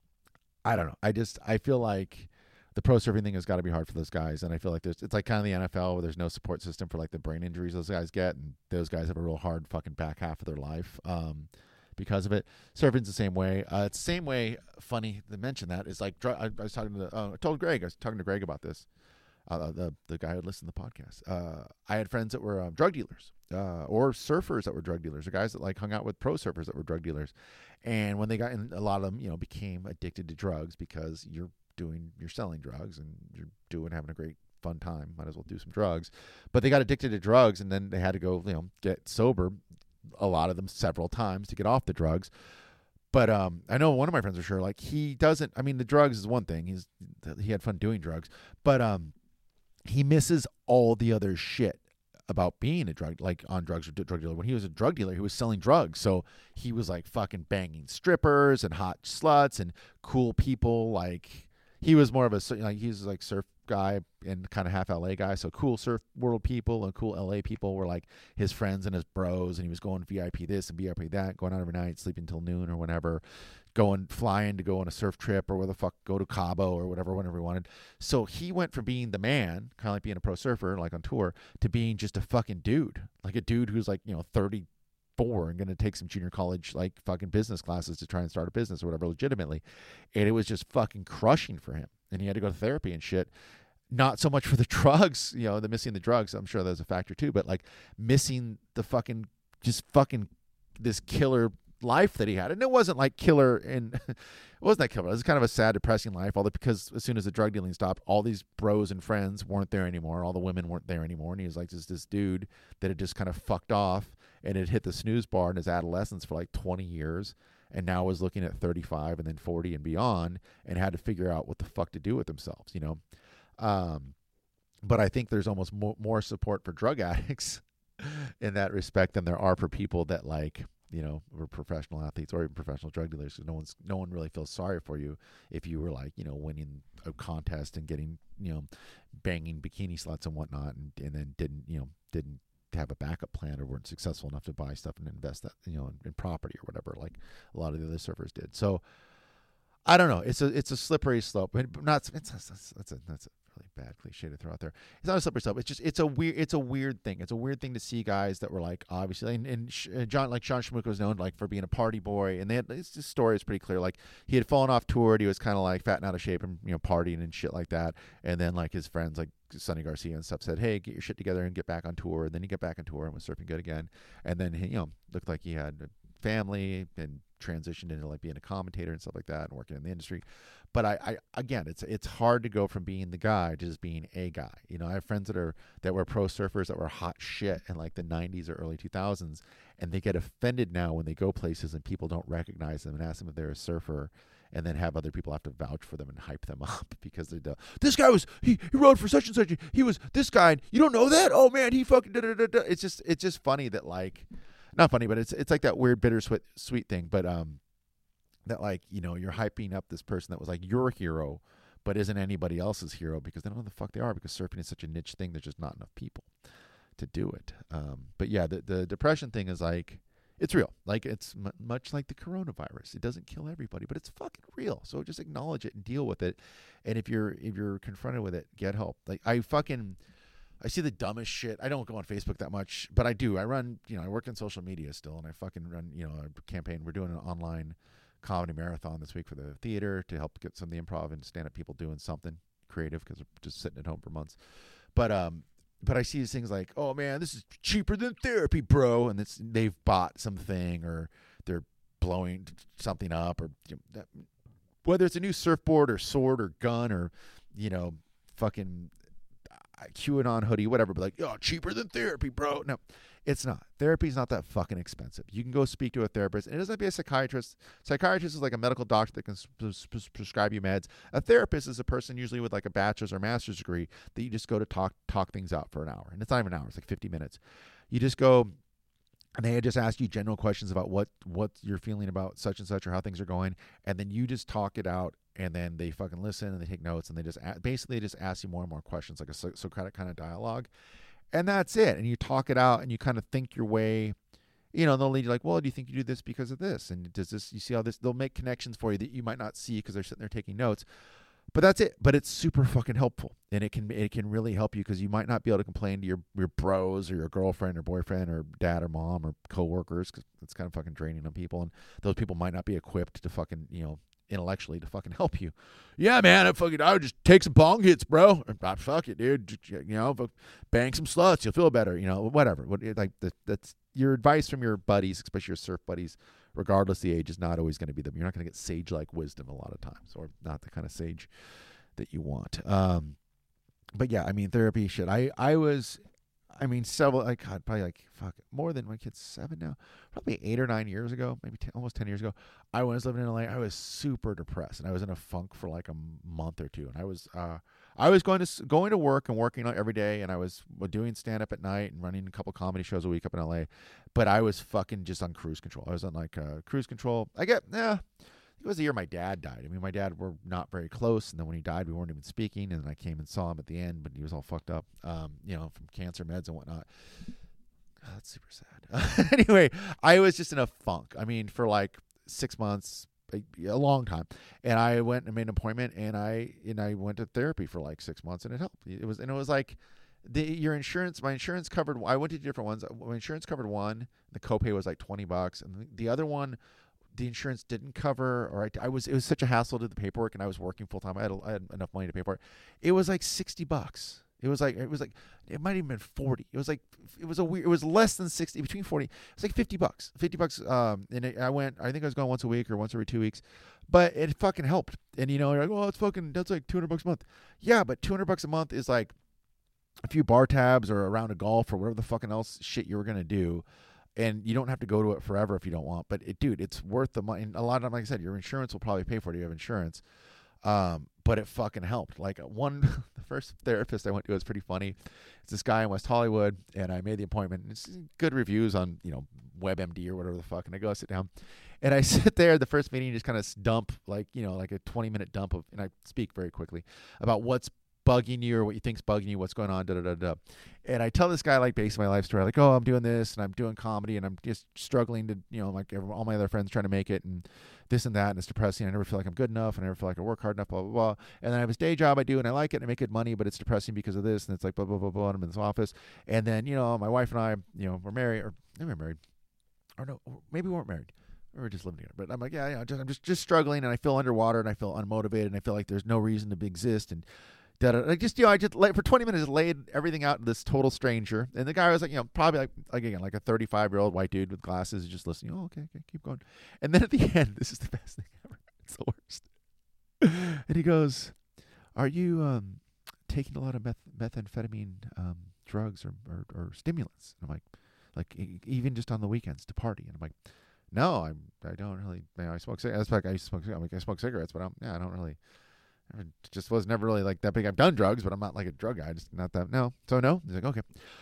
I don't know. I feel like the pro surfing thing has got to be hard for those guys, and I feel like it's like kind of the NFL where there's no support system for like the brain injuries those guys get, and those guys have a real hard fucking back half of their life because of it. Surfing's the same way. It's the same way. Funny to mention that is like I was talking to I was talking to Greg about this. The guy who listened to the podcast. I had friends that were drug dealers or surfers that were drug dealers, or guys that like hung out with pro surfers that were drug dealers. And when they got in, a lot of them, became addicted to drugs because you're selling drugs and you're having a great fun time. Might as well do some drugs. But they got addicted to drugs, and then they had to go, get sober, a lot of them several times to get off the drugs. But I know one of my friends for sure, like he doesn't, I mean, the drugs is one thing. He had fun doing drugs, but he misses all the other shit about being on drugs or drug dealer. When he was a drug dealer, he was selling drugs. So he was like fucking banging strippers and hot sluts and cool people. Like he was more of he was like surf guy and kind of half LA guy. So cool surf world people and cool LA people were like his friends and his bros. And he was going VIP this and VIP that, going out every night, sleeping till noon or whenever, flying to go on a surf trip or where the fuck, go to Cabo or whatever, whenever he wanted. So he went from being the man, kind of like being a pro surfer, like on tour, to being just a fucking dude, like a dude who's like, 34 and going to take some junior college, like fucking business classes to try and start a business or whatever legitimately. And it was just fucking crushing for him. And he had to go to therapy and shit. Not so much for the drugs, the missing the drugs. I'm sure there's a factor too, but like missing the fucking this killer life that he had. And it wasn't like killer it wasn't that killer. It was kind of a sad, depressing life, because as soon as the drug dealing stopped, all these bros and friends weren't there anymore. All the women weren't there anymore. And he was like this dude that had just kind of fucked off and had hit the snooze bar in his adolescence for like 20 years. And now was looking at 35 and then 40 and beyond and had to figure out what the fuck to do with themselves, But I think there's almost more support for drug addicts in that respect than there are for people that like, were professional athletes or even professional drug dealers. Because no one really feels sorry for you if you were like, winning a contest and getting, banging bikini sluts and whatnot, and then didn't have a backup plan or weren't successful enough to buy stuff and invest that, in property or whatever, like a lot of the other surfers did. So I don't know. It's a slippery slope. That's a really bad cliche to throw out there. It's not a slippery slope. It's a weird thing. It's a weird thing to see guys that were like, obviously, and Sean Schmuck was known like for being a party boy, and his story is pretty clear. Like he had fallen off tour, and he was kind of like fat and out of shape and partying and shit like that. And then like his friends like Sonny Garcia and stuff said, "Hey, get your shit together and get back on tour." And then he got back on tour and was surfing good again. And then he looked like he had a family and transitioned into like being a commentator and stuff like that and working in the industry. But I again, it's hard to go from being the guy to just being a guy. I have friends that were pro surfers that were hot shit in like the 90s or early 2000s, and they get offended now when they go places and people don't recognize them and ask them if they're a surfer, and then have other people have to vouch for them and hype them up because this guy was he rode for such and such. He was this guy. You don't know that? Oh man, he fucking da da da da. It's just funny that like, not funny, but it's like that weird bittersweet thing. But that like, you're hyping up this person that was like your hero, but isn't anybody else's hero because they don't know who the fuck they are, because surfing is such a niche thing. There's just not enough people to do it. But yeah, the depression thing is like, it's real. Like it's much like the coronavirus. It doesn't kill everybody, but it's fucking real. So just acknowledge it and deal with it. And if you're confronted with it, get help. Like I see the dumbest shit. I don't go on Facebook that much, but I do. I run, I work in social media still, and I fucking run, a campaign. We're doing an online comedy marathon this week for the theater to help get some of the improv and stand-up people doing something creative because they're just sitting at home for months. But I see these things like, oh man, this is cheaper than therapy, bro, and they've bought something or they're blowing something up, or whether it's a new surfboard or sword or gun or fucking QAnon hoodie, whatever, but like, oh, cheaper than therapy, bro. No, it's not. Therapy's not that fucking expensive. You can go speak to a therapist, and it doesn't have to be a psychiatrist. Psychiatrist is like a medical doctor that can prescribe you meds. A therapist is a person usually with like a bachelor's or master's degree that you just go to talk things out for an hour. And it's not even an hour. It's like 50 minutes. You just go, and they just ask you general questions about what you're feeling about such and such or how things are going, and then you just talk it out. And then they fucking listen and they take notes, and they just basically just ask you more and more questions, like a Socratic kind of dialogue. And that's it. And you talk it out and you kind of think your way. they'll lead you like, well, do you think you do this because of this? And does this, you see how this, they'll make connections for you that you might not see because they're sitting there taking notes. But that's it. But it's super fucking helpful, and it can really help you because you might not be able to complain to your bros or your girlfriend or boyfriend or dad or mom or coworkers because it's kind of fucking draining on people, and those people might not be equipped to fucking intellectually to fucking help you. Yeah, man, I would just take some bong hits, bro. Fuck it, dude. Bang some sluts, you'll feel better. Whatever. That's your advice from your buddies, especially your surf buddies. Regardless of the age, is not always going to be them. You're not going to get sage-like wisdom a lot of times, or not the kind of sage that you want. But yeah, I mean, therapy shit. Probably more than my kid's 7 now. Probably 8 or 9 years ago, maybe almost 10 years ago. I was living in LA. I was super depressed, and I was in a funk for like a month or two. And I was going to work and working every day, and I was doing stand up at night and running a couple comedy shows a week up in LA. But I was fucking just on cruise control. I was on cruise control. It was the year my dad died. I mean, my dad were not very close, and then when he died, we weren't even speaking. And then I came and saw him at the end, but he was all fucked up, from cancer meds and whatnot. God, that's super sad. Anyway, I was just in a funk. I mean, for like 6 months, a long time. And I went and made an appointment, and I went to therapy for like 6 months, and it helped. It was like my insurance covered. I went to different ones. My insurance covered one. The copay was like $20, and the other one, the insurance didn't cover, or it was such a hassle to do the paperwork, and I was working full time. I had enough money to pay for it. It was like $60. It was like it might even been 40. It was less than 60, between 40. It was like $50. And I think I was going once a week or once every 2 weeks, but it fucking helped. And you're like, well, that's like $200 a month. Yeah, but $200 a month is like a few bar tabs or a round of golf or whatever the fucking else shit you were gonna do. And you don't have to go to it forever if you don't want. But it's worth the money. And a lot of them, like I said, your insurance will probably pay for it. You have insurance. But it fucking helped. Like the first therapist I went to was pretty funny. It's this guy in West Hollywood, and I made the appointment. It's good reviews on, WebMD or whatever the fuck. And I go sit down, and I sit there. The first meeting, just kind of dump, like a 20-minute dump and I speak very quickly about what's bugging you or what you think's bugging you, what's going on, And I tell this guy like basically my life story, like, oh, I'm doing this and I'm doing comedy and I'm just struggling to, like all my other friends trying to make it and this and that, and it's depressing. I never feel like I'm good enough, and I never feel like I work hard enough, blah, blah, blah. And then I have this day job I do, and I like it, and I make good money, but it's depressing because of this, and it's like blah, blah, blah, blah, and I'm in this office. And then, my wife and I, we're married, or maybe we're married, or no, maybe we weren't married. We were just living together. But I'm like, I'm just struggling, and I feel underwater, and I feel unmotivated, and I feel like there's no reason to exist, and I just for 20 minutes laid everything out to this total stranger, and the guy was like, probably like a 35-year-old white dude with glasses, just listening. Oh, okay, keep going. And then at the end, this is the best thing ever. It's the worst. And he goes, "Are you taking a lot of methamphetamine drugs or stimulants?" And I'm like even just on the weekends to party. And I'm like, "No, I don't really. I smoke cigarettes. I smoke cigarettes, but I don't really." Just was never really like that big. I've done drugs, but I'm not like a drug guy. Just not that. No. So no. He's like, okay.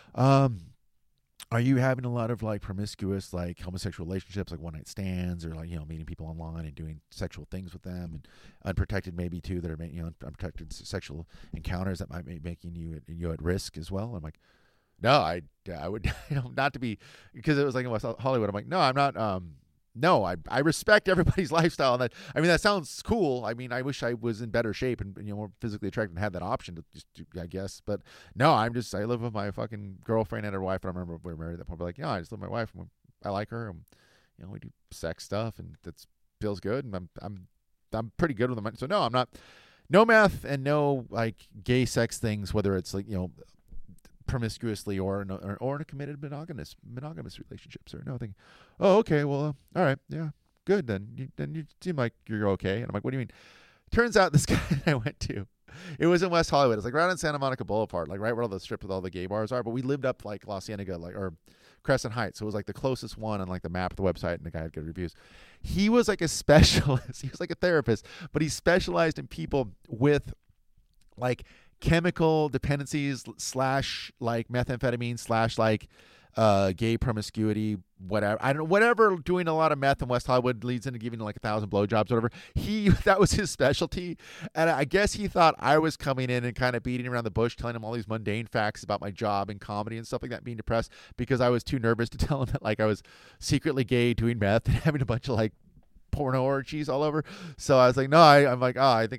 Are you having a lot of like promiscuous, like homosexual relationships, like one night stands, or like meeting people online and doing sexual things with them, and unprotected maybe too, that are unprotected sexual encounters that might be making you at risk as well? I'm like, no, I would not to be, because it was like in West Hollywood. I'm like, no, I'm not. No, I respect everybody's lifestyle. And that sounds cool. I mean, I wish I was in better shape and more physically attractive and had that option to just do, I guess. But no, I live with my fucking girlfriend and her wife. I don't remember if we were married at that point. But like, I just live with my wife. And I like her. And, we do sex stuff, and that feels good. And I'm pretty good with them. So no, I'm not. No meth and no like gay sex things, whether it's like promiscuously or in a committed monogamous relationships or no thing. Oh, okay, well, all right, yeah, good. Then you seem like you're okay. And I'm like, what do you mean? Turns out this guy that I went to, it was in West Hollywood. It's like right on Santa Monica Boulevard, like right where all the strip with all the gay bars are. But we lived up like La Cienega, or Crescent Heights, so it was like the closest one on like the map of the website, and the guy had good reviews. He was like a specialist. He was like a therapist, but he specialized in people with like chemical dependencies / like methamphetamine / like gay promiscuity, whatever. I don't know, whatever. Doing a lot of meth in West Hollywood leads into giving like 1,000 blowjobs, whatever. That was his specialty, and I guess he thought I was coming in and kind of beating around the bush, telling him all these mundane facts about my job and comedy and stuff like that, being depressed because I was too nervous to tell him that like I was secretly gay, doing meth, and having a bunch of like porno orgies all over. So I was like, no, I'm like, oh, I think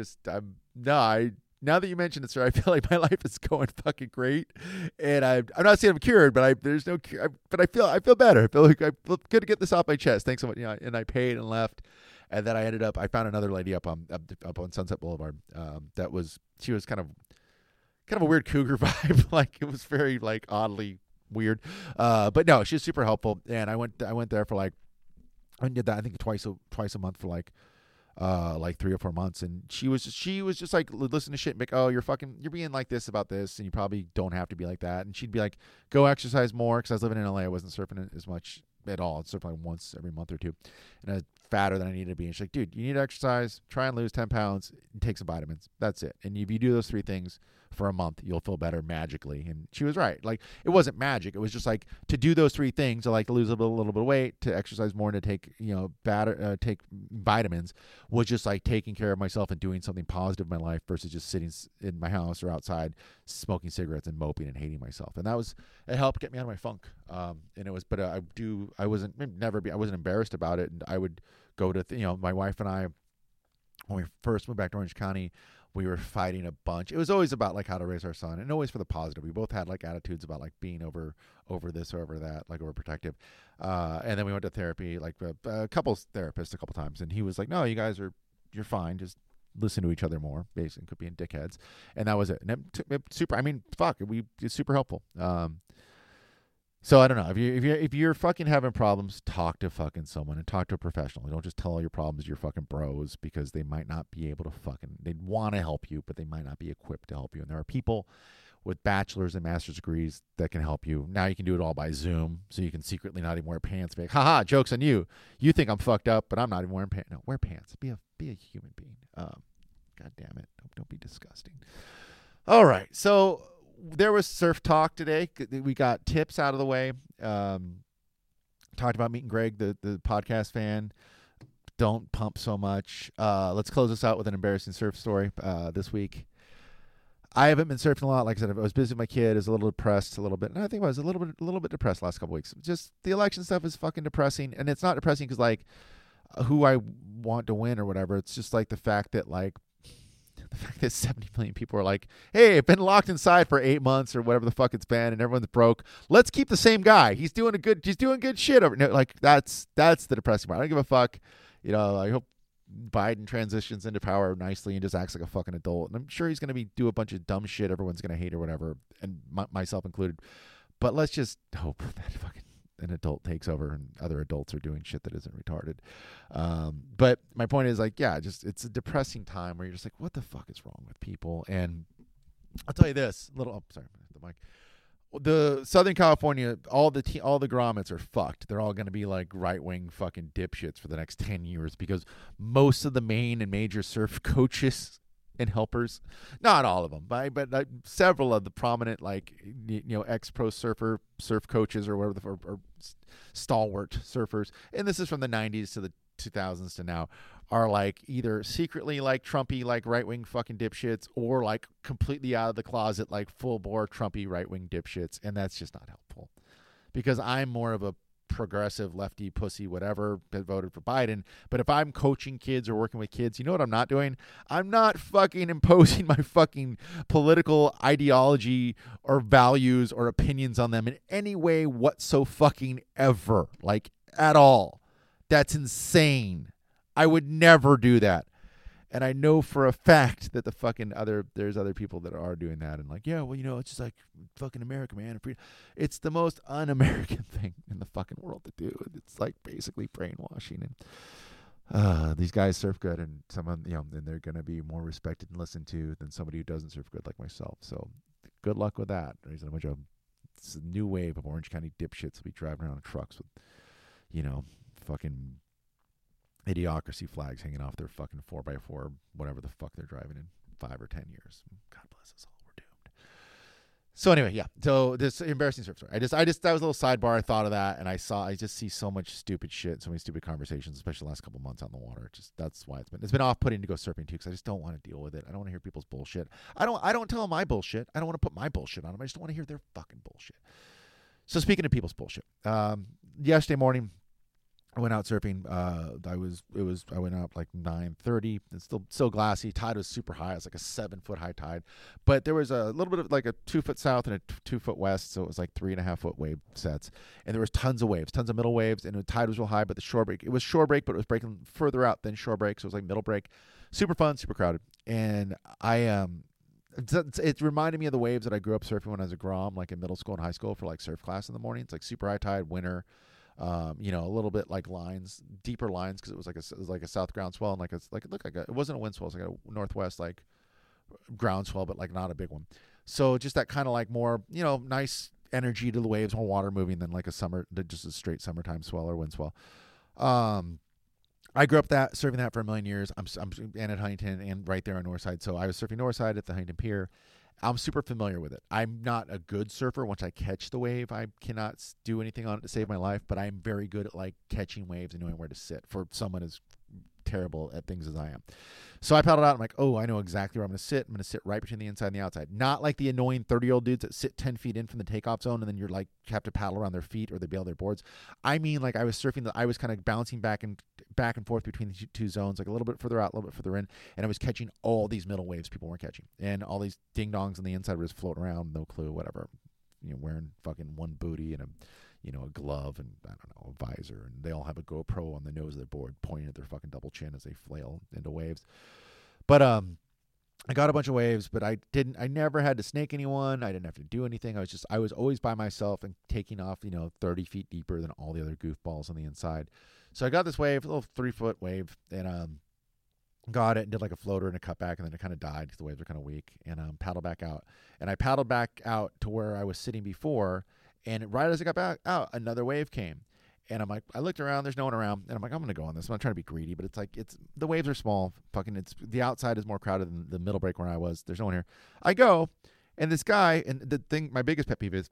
now that you mention it, sir, I feel like my life is going fucking great, and I'm not saying I'm cured, but there's no cure, but I feel better. I feel like I feel good to get this off my chest. Thanks so much. And I paid and left, and then I found another lady up on Sunset Boulevard. She was kind of a weird cougar vibe. Like it was very like oddly weird, but no, she's super helpful, and I went there for like I did that I think twice a month for like 3 or 4 months, and she was just like listen to shit and be like, oh, you're being like this about this, and you probably don't have to be like that. And she'd be like, go exercise more, because I was living in LA. I wasn't surfing as much at all. I'd surf like once every month or two, and I was fatter than I needed to be. And she's like, dude, you need to exercise, try and lose 10 pounds, and take some vitamins. That's it. And if you do those 3 things for a month, you'll feel better magically. And she was right. Like it wasn't magic. It was just like to do those 3 things, to like lose a little bit of weight, to exercise more, and to take take vitamins, was just like taking care of myself and doing something positive in my life versus just sitting in my house or outside smoking cigarettes and moping and hating myself. And it helped get me out of my funk. And it was, but I wasn't embarrassed about it. And I would go to, my wife and I, when we first moved back to Orange County, we were fighting a bunch. It was always about like how to raise our son, and always for the positive. We both had like attitudes about like being over this or over that, like overprotective. And then we went to therapy, like a couples therapist a couple times, and he was like, "No, you're fine. Just listen to each other more. Basically, could be in dickheads." And that was it. And it's super helpful. So I don't know, if you're fucking having problems, talk to fucking someone and talk to a professional. Don't just tell all your problems to your fucking bros, because they might not be able to they'd want to help you, but they might not be equipped to help you. And there are people with bachelor's and master's degrees that can help you. Now you can do it all by Zoom, so you can secretly not even wear pants. Be like, haha, joke's on you. You think I'm fucked up, but I'm not even wearing pants. No, wear pants. Be a human being. God damn it. Don't be disgusting. All right, so there was surf talk today. We got tips out of the way. Talked about meeting Greg, the podcast fan. Don't pump so much. Let's close this out with an embarrassing surf story this week. I haven't been surfing a lot. Like I said, I was busy with my kid. I was a little depressed a little bit. And I think I was a little bit depressed the last couple weeks. Just the election stuff is fucking depressing. And it's not depressing because like who I want to win or whatever. It's just like the fact that 70 million people are like, hey, I've been locked inside for 8 months or whatever the fuck it's been, and everyone's broke. Let's keep the same guy. He's doing good shit over. No, like that's the depressing part. I don't give a fuck. I hope Biden transitions into power nicely and just acts like a fucking adult. And I'm sure he's going to do a bunch of dumb shit everyone's going to hate or whatever, and myself included. But let's just hope that fucking an adult takes over and other adults are doing shit that isn't retarded. But my point is it's a depressing time where you're just like, what the fuck is wrong with people? And I'll tell you this, the mic. The Southern California, all the grommets are fucked. They're all going to be like right-wing fucking dipshits for the next 10 years because most of the main and major surf coaches and helpers, not all of them, but several of the prominent ex-pro surf coaches or whatever, or stalwart surfers, and this is from the 90s to the 2000s to now, are like either secretly like Trumpy, like right-wing fucking dipshits, or like completely out of the closet, like full-bore Trumpy right-wing dipshits, and that's just not helpful. Because I'm more of a progressive lefty pussy whatever that voted for Biden, but if I'm coaching kids or working with kids, you know what I'm not doing? I'm not fucking imposing my fucking political ideology or values or opinions on them in any way whatsoever, like at all. That's insane. I would never do that. And I know for a fact that there's other people that are doing that and like, yeah, well, it's just like fucking America, man. It's the most un-American thing in the fucking world to do. It's like basically brainwashing. And these guys surf good, and someone, then they're going to be more respected and listened to than somebody who doesn't surf good like myself. So good luck with that. It's a new wave of Orange County dipshits will be driving around in trucks with, fucking idiocracy flags hanging off their fucking 4x4, whatever the fuck they're driving in 5 or 10 years. God bless us all. We're doomed. So anyway, yeah. So this embarrassing surf story. That was a little sidebar. I thought of that, and I just see so much stupid shit, so many stupid conversations, especially the last couple months on the water. That's why it's been off-putting to go surfing too, because I just don't want to deal with it. I don't want to hear people's bullshit. I don't tell them my bullshit. I don't want to put my bullshit on them. I just don't want to hear their fucking bullshit. So speaking of people's bullshit, yesterday morning, I went out surfing. I went out like 9:30. It's still glassy. Tide was super high. It was like a 7-foot high tide, but there was a little bit of like a 2-foot south and a 2-foot west, so it was like 3.5-foot wave sets, and there was tons of waves, tons of middle waves, and the tide was real high. But the shore break, it was shore break, but it was breaking further out than shore break, so it was like middle break. Super fun, super crowded, and it reminded me of the waves that I grew up surfing when I was a Grom, like in middle school and high school for like surf class in the morning. It's like super high tide, winter. A little bit like lines, deeper lines, because it was like a south ground swell, and it wasn't a wind swell, it was like a northwest like ground swell, but like not a big one. So just that kind of like more, nice energy to the waves, more water moving than like just a straight summertime swell or wind swell. I grew up surfing that for a million years. I'm at Huntington and right there on Northside, so I was surfing Northside at the Huntington Pier. I'm super familiar with it. I'm not a good surfer. Once I catch the wave, I cannot do anything on it to save my life, but I'm very good at like catching waves and knowing where to sit for someone as terrible at things as I am. So I paddled out. I'm like, oh, I know exactly where I'm going to sit. I'm going to sit right between the inside and the outside. Not like the annoying 30-year-old dudes that sit 10 feet in from the takeoff zone and then you're like have to paddle around their feet or they bail their boards. I mean, like I was surfing, I was kind of bouncing back and forth between the two zones, like a little bit further out, a little bit further in, and I was catching all these middle waves people weren't catching, and all these ding dongs on the inside were just floating around, no clue, whatever, wearing fucking one booty and a glove and I don't know, a visor, and they all have a GoPro on the nose of their board pointing at their fucking double chin as they flail into waves. But I got a bunch of waves, but I never had to snake anyone. I didn't have to do anything. I was always by myself and taking off, 30 feet deeper than all the other goofballs on the inside. So I got this wave, a little 3-foot wave, and got it and did like a floater and a cutback, and then it kind of died because the waves were kind of weak, and paddled back out. And I paddled back out to where I was sitting before, and right as I got back out, another wave came. And I'm like, I looked around, there's no one around, and I'm like, I'm going to go on this. I'm not trying to be greedy, but it's like, the waves are small. The outside is more crowded than the middle break where I was. There's no one here. I go, and this guy, and the thing, my biggest pet peeve is,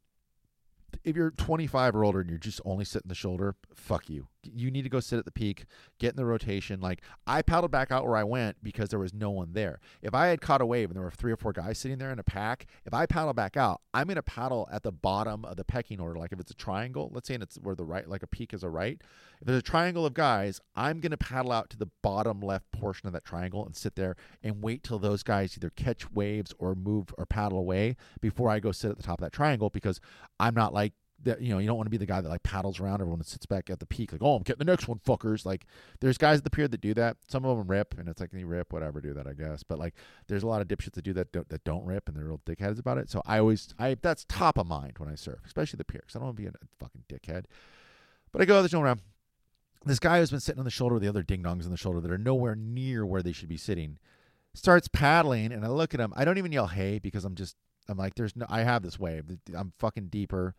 if you're 25 or older and you're just only sitting the shoulder, fuck you. You need to go sit at the peak, get in the rotation. Like, I paddled back out where I went because there was no one there. If I had caught a wave and there were 3 or 4 guys sitting there in a pack, if I paddle back out, I'm going to paddle at the bottom of the pecking order. Like if it's a triangle, let's say it's where the right, like a peak is a right. If there's a triangle of guys, I'm going to paddle out to the bottom left portion of that triangle and sit there and wait till those guys either catch waves or move or paddle away before I go sit at the top of that triangle, because I'm not like, that, you don't want to be the guy that like paddles around everyone and sits back at the peak like, oh, I'm getting the next one, fuckers. Like, there's guys at the pier that do that. Some of them rip, and it's like, you rip, whatever, do that, I guess. But like, there's a lot of dipshits that do that don't rip, and they're real dickheads about it. So that's top of mind when I surf, especially the pier, because I don't want to be a fucking dickhead. But I go, there's no one around. This guy who's been sitting on the shoulder with the other ding dongs on the shoulder that are nowhere near where they should be sitting starts paddling, and I look at him. I don't even yell hey, because I'm like, I have this wave. I'm fucking deeper.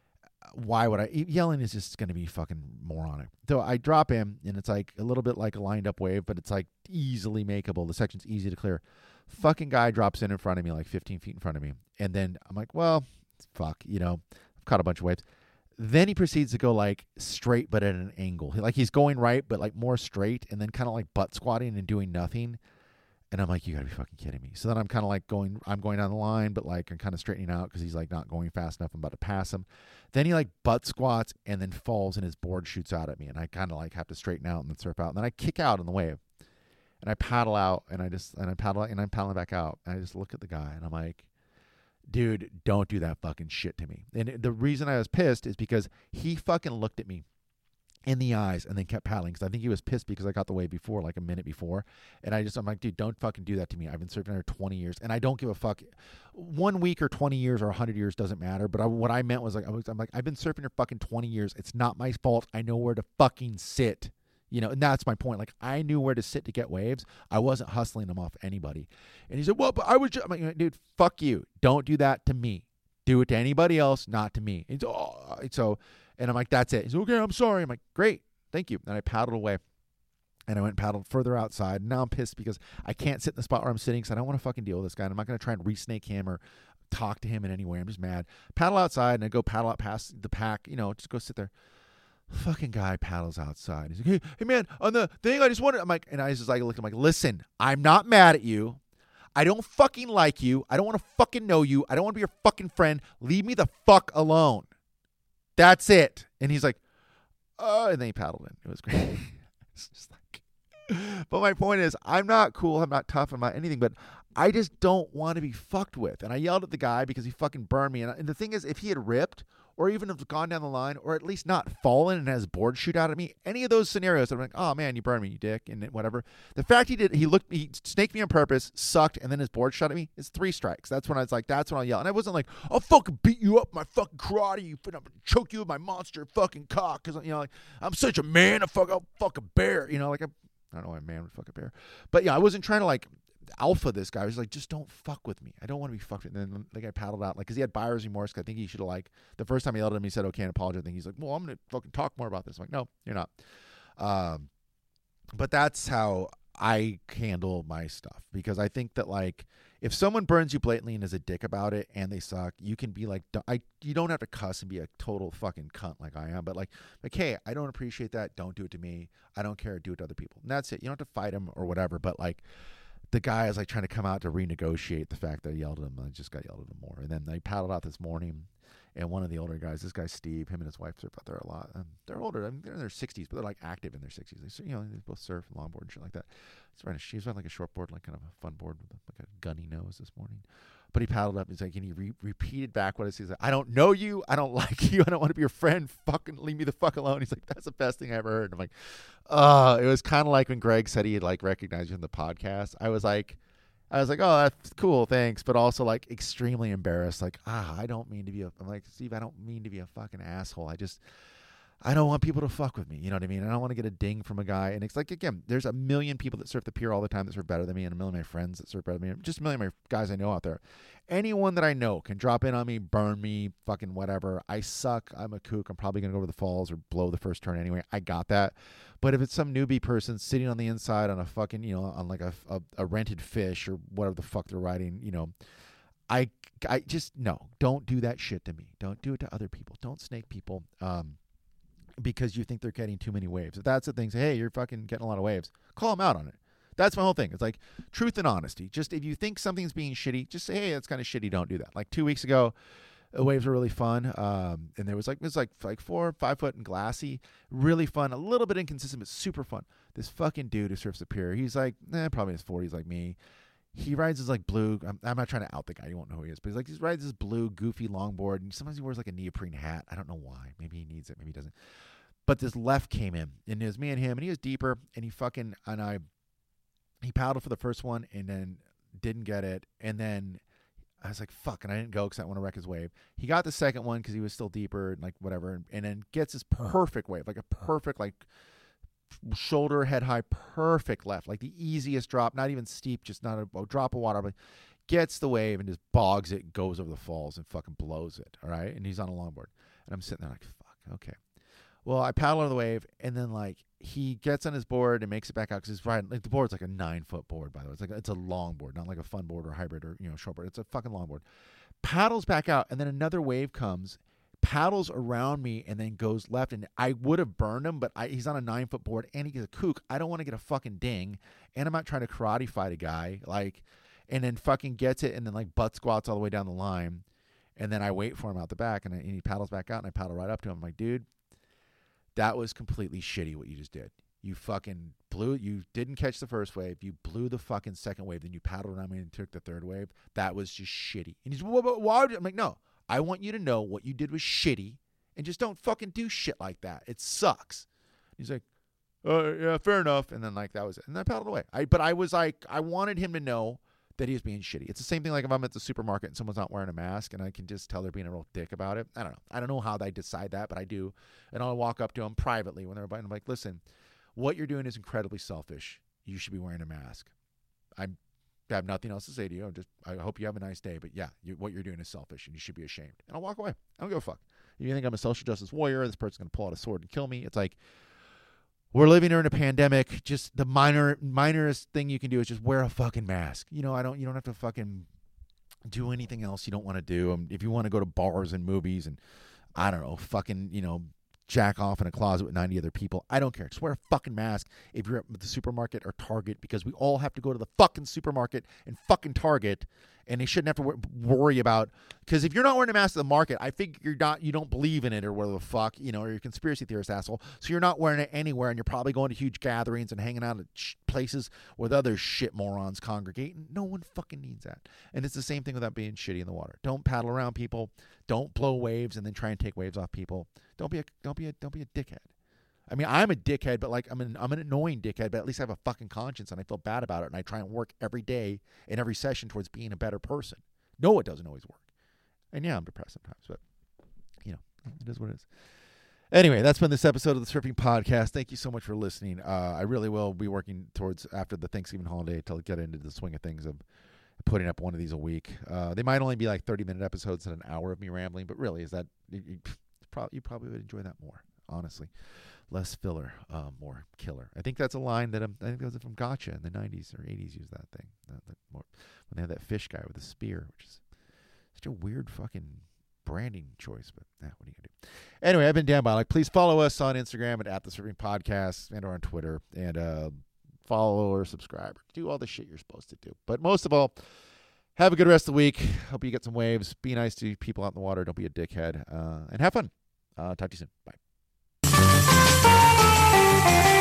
Why would I? Yelling is just going to be fucking moronic. So I drop him, and it's like a little bit like a lined up wave, but it's like easily makeable. The section's easy to clear. Fucking guy drops in front of me, like 15 feet in front of me. And then I'm like, well, fuck, I've caught a bunch of waves. Then he proceeds to go like straight, but at an angle. He's going right, but like more straight, and then kind of like butt squatting and doing nothing. And I'm like, you gotta be fucking kidding me. So then I'm kind of like I'm going down the line, but like I'm kind of straightening out because he's like not going fast enough. I'm about to pass him. Then he like butt squats and then falls, and his board shoots out at me. And I kind of like have to straighten out and then surf out. And then I kick out in the wave, and I paddle out, and I'm paddling back out. And I just look at the guy, and I'm like, dude, don't do that fucking shit to me. And the reason I was pissed is because he fucking looked at me in the eyes and then kept paddling, because I think he was pissed because I got the wave before, like a minute before. And I'm like, dude, don't fucking do that to me. I've been surfing under 20 years, and I don't give a fuck. 1 week or 20 years or 100 years doesn't matter. But what I meant was like, I'm like, I've been surfing for fucking 20 years. It's not my fault. I know where to fucking sit. And that's my point. Like, I knew where to sit to get waves. I wasn't hustling them off anybody. And he said, well, but I was just, I'm like, dude, fuck you. Don't do that to me. Do it to anybody else, not to me. And I'm like, that's it. He's like, okay, I'm sorry. I'm like, great, thank you. And I paddled away. And I went and paddled further outside. And now I'm pissed because I can't sit in the spot where I'm sitting because I don't want to fucking deal with this guy. And I'm not going to try and re-snake him or talk to him in any way. I'm just mad. Paddle outside, and I go paddle out past the pack, just go sit there. Fucking guy paddles outside. He's like, hey man, on the thing, I just wanted, I'm like, and I just like look at him like, listen, I'm not mad at you. I don't fucking like you. I don't want to fucking know you. I don't want to be your fucking friend. Leave me the fuck alone. That's it. And he's like, and then he paddled in. It was great. It's just like, but my point is, I'm not cool. I'm not tough. I'm not anything, but I just don't want to be fucked with. And I yelled at the guy because he fucking burned me. And the thing is, if he had ripped or even have gone down the line or at least not fallen and has board shoot out at me, any of those scenarios, I'm like, oh man, you burned me, you dick, and whatever. The fact he snaked me on purpose, sucked, and then his board shot at me, it's 3 strikes. That's when I was like, that's when I'll yell. And I wasn't like, I'll fucking beat you up with my fucking karate, I'm gonna choke you with my monster fucking cock, because, like, I'm such a man, I'll fuck a bear, like, I don't know why a man would fuck a bear. But yeah, I wasn't trying to like alpha this guy. I was like, just don't fuck with me. I don't want to be fucked with. And then the guy paddled out, like, because he had buyer's remorse. I think he should have, like, the first time he yelled at him, he said, okay, and apologize. I think he's like, well, I'm going to fucking talk more about this. I'm like, no, you're not. But that's how I handle my stuff, because I think that, like, if someone burns you blatantly and is a dick about it and they suck, you can be like, you don't have to cuss and be a total fucking cunt like I am. But like, hey, I don't appreciate that. Don't do it to me. I don't care. Do it to other people. And that's it. You don't have to fight him or whatever. But like, the guy is like trying to come out to renegotiate the fact that I yelled at him. I just got yelled at him more. And then they paddled out this morning. And one of the older guys, this guy Steve, him and his wife surf out there a lot. They're older. I mean, they're in their 60s, but they're like active in their 60s. They both surf and longboard and shit like that. She's on like a short board, like kind of a fun board with like a gunny nose this morning. But he paddled up. He's like, and he repeated back what it says. Like, I don't know you. I don't like you. I don't want to be your friend. Fucking leave me the fuck alone. He's like, that's the best thing I ever heard. I'm like, it was kind of like when Greg said he had like recognized you in the podcast. I was like, oh, that's cool, thanks. But also like extremely embarrassed. Like, I don't mean to be I'm like, Steve, I don't mean to be a fucking asshole. I don't want people to fuck with me. You know what I mean? I don't want to get a ding from a guy. And it's like, again, there's a million people that surf the pier all the time that surf better than me, and a million of my friends that surf better than me, just a million of my guys I know out there. Anyone that I know can drop in on me, burn me, fucking whatever. I suck. I'm a kook. I'm probably going to go over the falls or blow the first turn anyway. I got that. But if it's some newbie person sitting on the inside on a fucking, on like a rented fish or whatever the fuck they're riding, I just, no, don't do that shit to me. Don't do it to other people. Don't snake people. Because you think they're getting too many waves. If that's the thing, say, hey, you're fucking getting a lot of waves. Call them out on it. That's my whole thing. It's like truth and honesty. Just if you think something's being shitty, just say, hey, that's kind of shitty. Don't do that. Like 2 weeks ago, the waves were really fun. And there was like, it was like 4 or 5 foot and glassy. Really fun. A little bit inconsistent, but super fun. This fucking dude who surfs the pier, he's like, probably in his 40s like me. He rides his like blue. I'm not trying to out the guy. You won't know who he is. But he rides this blue goofy longboard. And sometimes he wears like a neoprene hat. I don't know why. Maybe he needs it. Maybe he doesn't. But this left came in, and it was me and him, and he was deeper, and he paddled for the first one, and then didn't get it, and then I was like, fuck, and I didn't go because I didn't want to wreck his wave. He got the second one because he was still deeper, and like whatever, and then gets his perfect wave, like a perfect, like shoulder, head high, perfect left, like the easiest drop, not even steep, just not a drop of water, but gets the wave and just bogs it, goes over the falls, and fucking blows it, all right? And he's on a longboard, and I'm sitting there like, fuck, okay. Well, I paddle over the wave, and then like he gets on his board and makes it back out because he's riding. Like, the board's like a 9-foot board, by the way. It's a long board, not like a fun board or hybrid or short board. It's a fucking long board. Paddles back out, and then another wave comes, paddles around me, and then goes left. And I would have burned him, but he's on a 9-foot board, and he gets a kook. I don't want to get a fucking ding, and I'm not trying to karate fight a guy. Like, and then fucking gets it, and then like butt squats all the way down the line, and then I wait for him out the back, and he paddles back out, and I paddle right up to him. I'm like, dude, that was completely shitty what you just did. You fucking you didn't catch the first wave. You blew the fucking second wave. Then you paddled around me and took the third wave. That was just shitty. And he's, why? I'm like, no, I want you to know what you did was shitty and just don't fucking do shit like that. It sucks. He's like, yeah, fair enough. And then like, that was it. And I paddled away. But I was like, I wanted him to know that he was being shitty. It's the same thing like if I'm at the supermarket and someone's not wearing a mask and I can just tell they're being a real dick about it. I don't know how they decide that, but I do. And I'll walk up to them privately when they're buying. I'm like, listen, what you're doing is incredibly selfish. You should be wearing a mask. I have nothing else to say to you. I hope you have a nice day. But yeah, what you're doing is selfish and you should be ashamed. And I'll walk away. I don't give a fuck. If you think I'm a social justice warrior, this person's going to pull out a sword and kill me. It's like, we're living during a pandemic. Just the minorest thing you can do is just wear a fucking mask. You don't have to fucking do anything else you don't want to do. If you want to go to bars and movies and, I don't know, fucking, jack off in a closet with 90 other people, I don't care. Just wear a fucking mask if you're at the supermarket or Target, because we all have to go to the fucking supermarket and fucking Target, and they shouldn't have to worry about, because if you're not wearing a mask at the market, I think you don't believe in it or whatever the fuck, or you're a conspiracy theorist asshole, so you're not wearing it anywhere, and you're probably going to huge gatherings and hanging out at places where other shit morons congregate, and no one fucking needs that. And it's the same thing without being shitty in the water. Don't paddle around people. Don't blow waves and then try and take waves off people. Don't be a dickhead. I mean, I'm a dickhead, but I'm an annoying dickhead, but at least I have a fucking conscience and I feel bad about it, and I try and work every day in every session towards being a better person. No, it doesn't always work. And yeah, I'm depressed sometimes, but it is what it is. Anyway, that's been this episode of the Surfing Podcast. Thank you so much for listening. I really will be working towards after the Thanksgiving holiday to get into the swing of things of putting up one of these a week. They might only be like 30-minute episodes and an hour of me rambling, but really, is that you probably would enjoy that more, honestly. Less filler, more killer. I think that's a line that I think that was from Gotcha in the 90s or 80s. Used that thing when they had that fish guy with a spear, which is such a weird fucking branding choice. But what are you gonna do? Anyway, I've been Dan Bialik. Please follow us on Instagram at the Surfing Podcast and or on Twitter, and follow or subscribe. Do all the shit you're supposed to do. But most of all, have a good rest of the week. Hope you get some waves. Be nice to people out in the water. Don't be a dickhead. And have fun. Talk to you soon. Bye.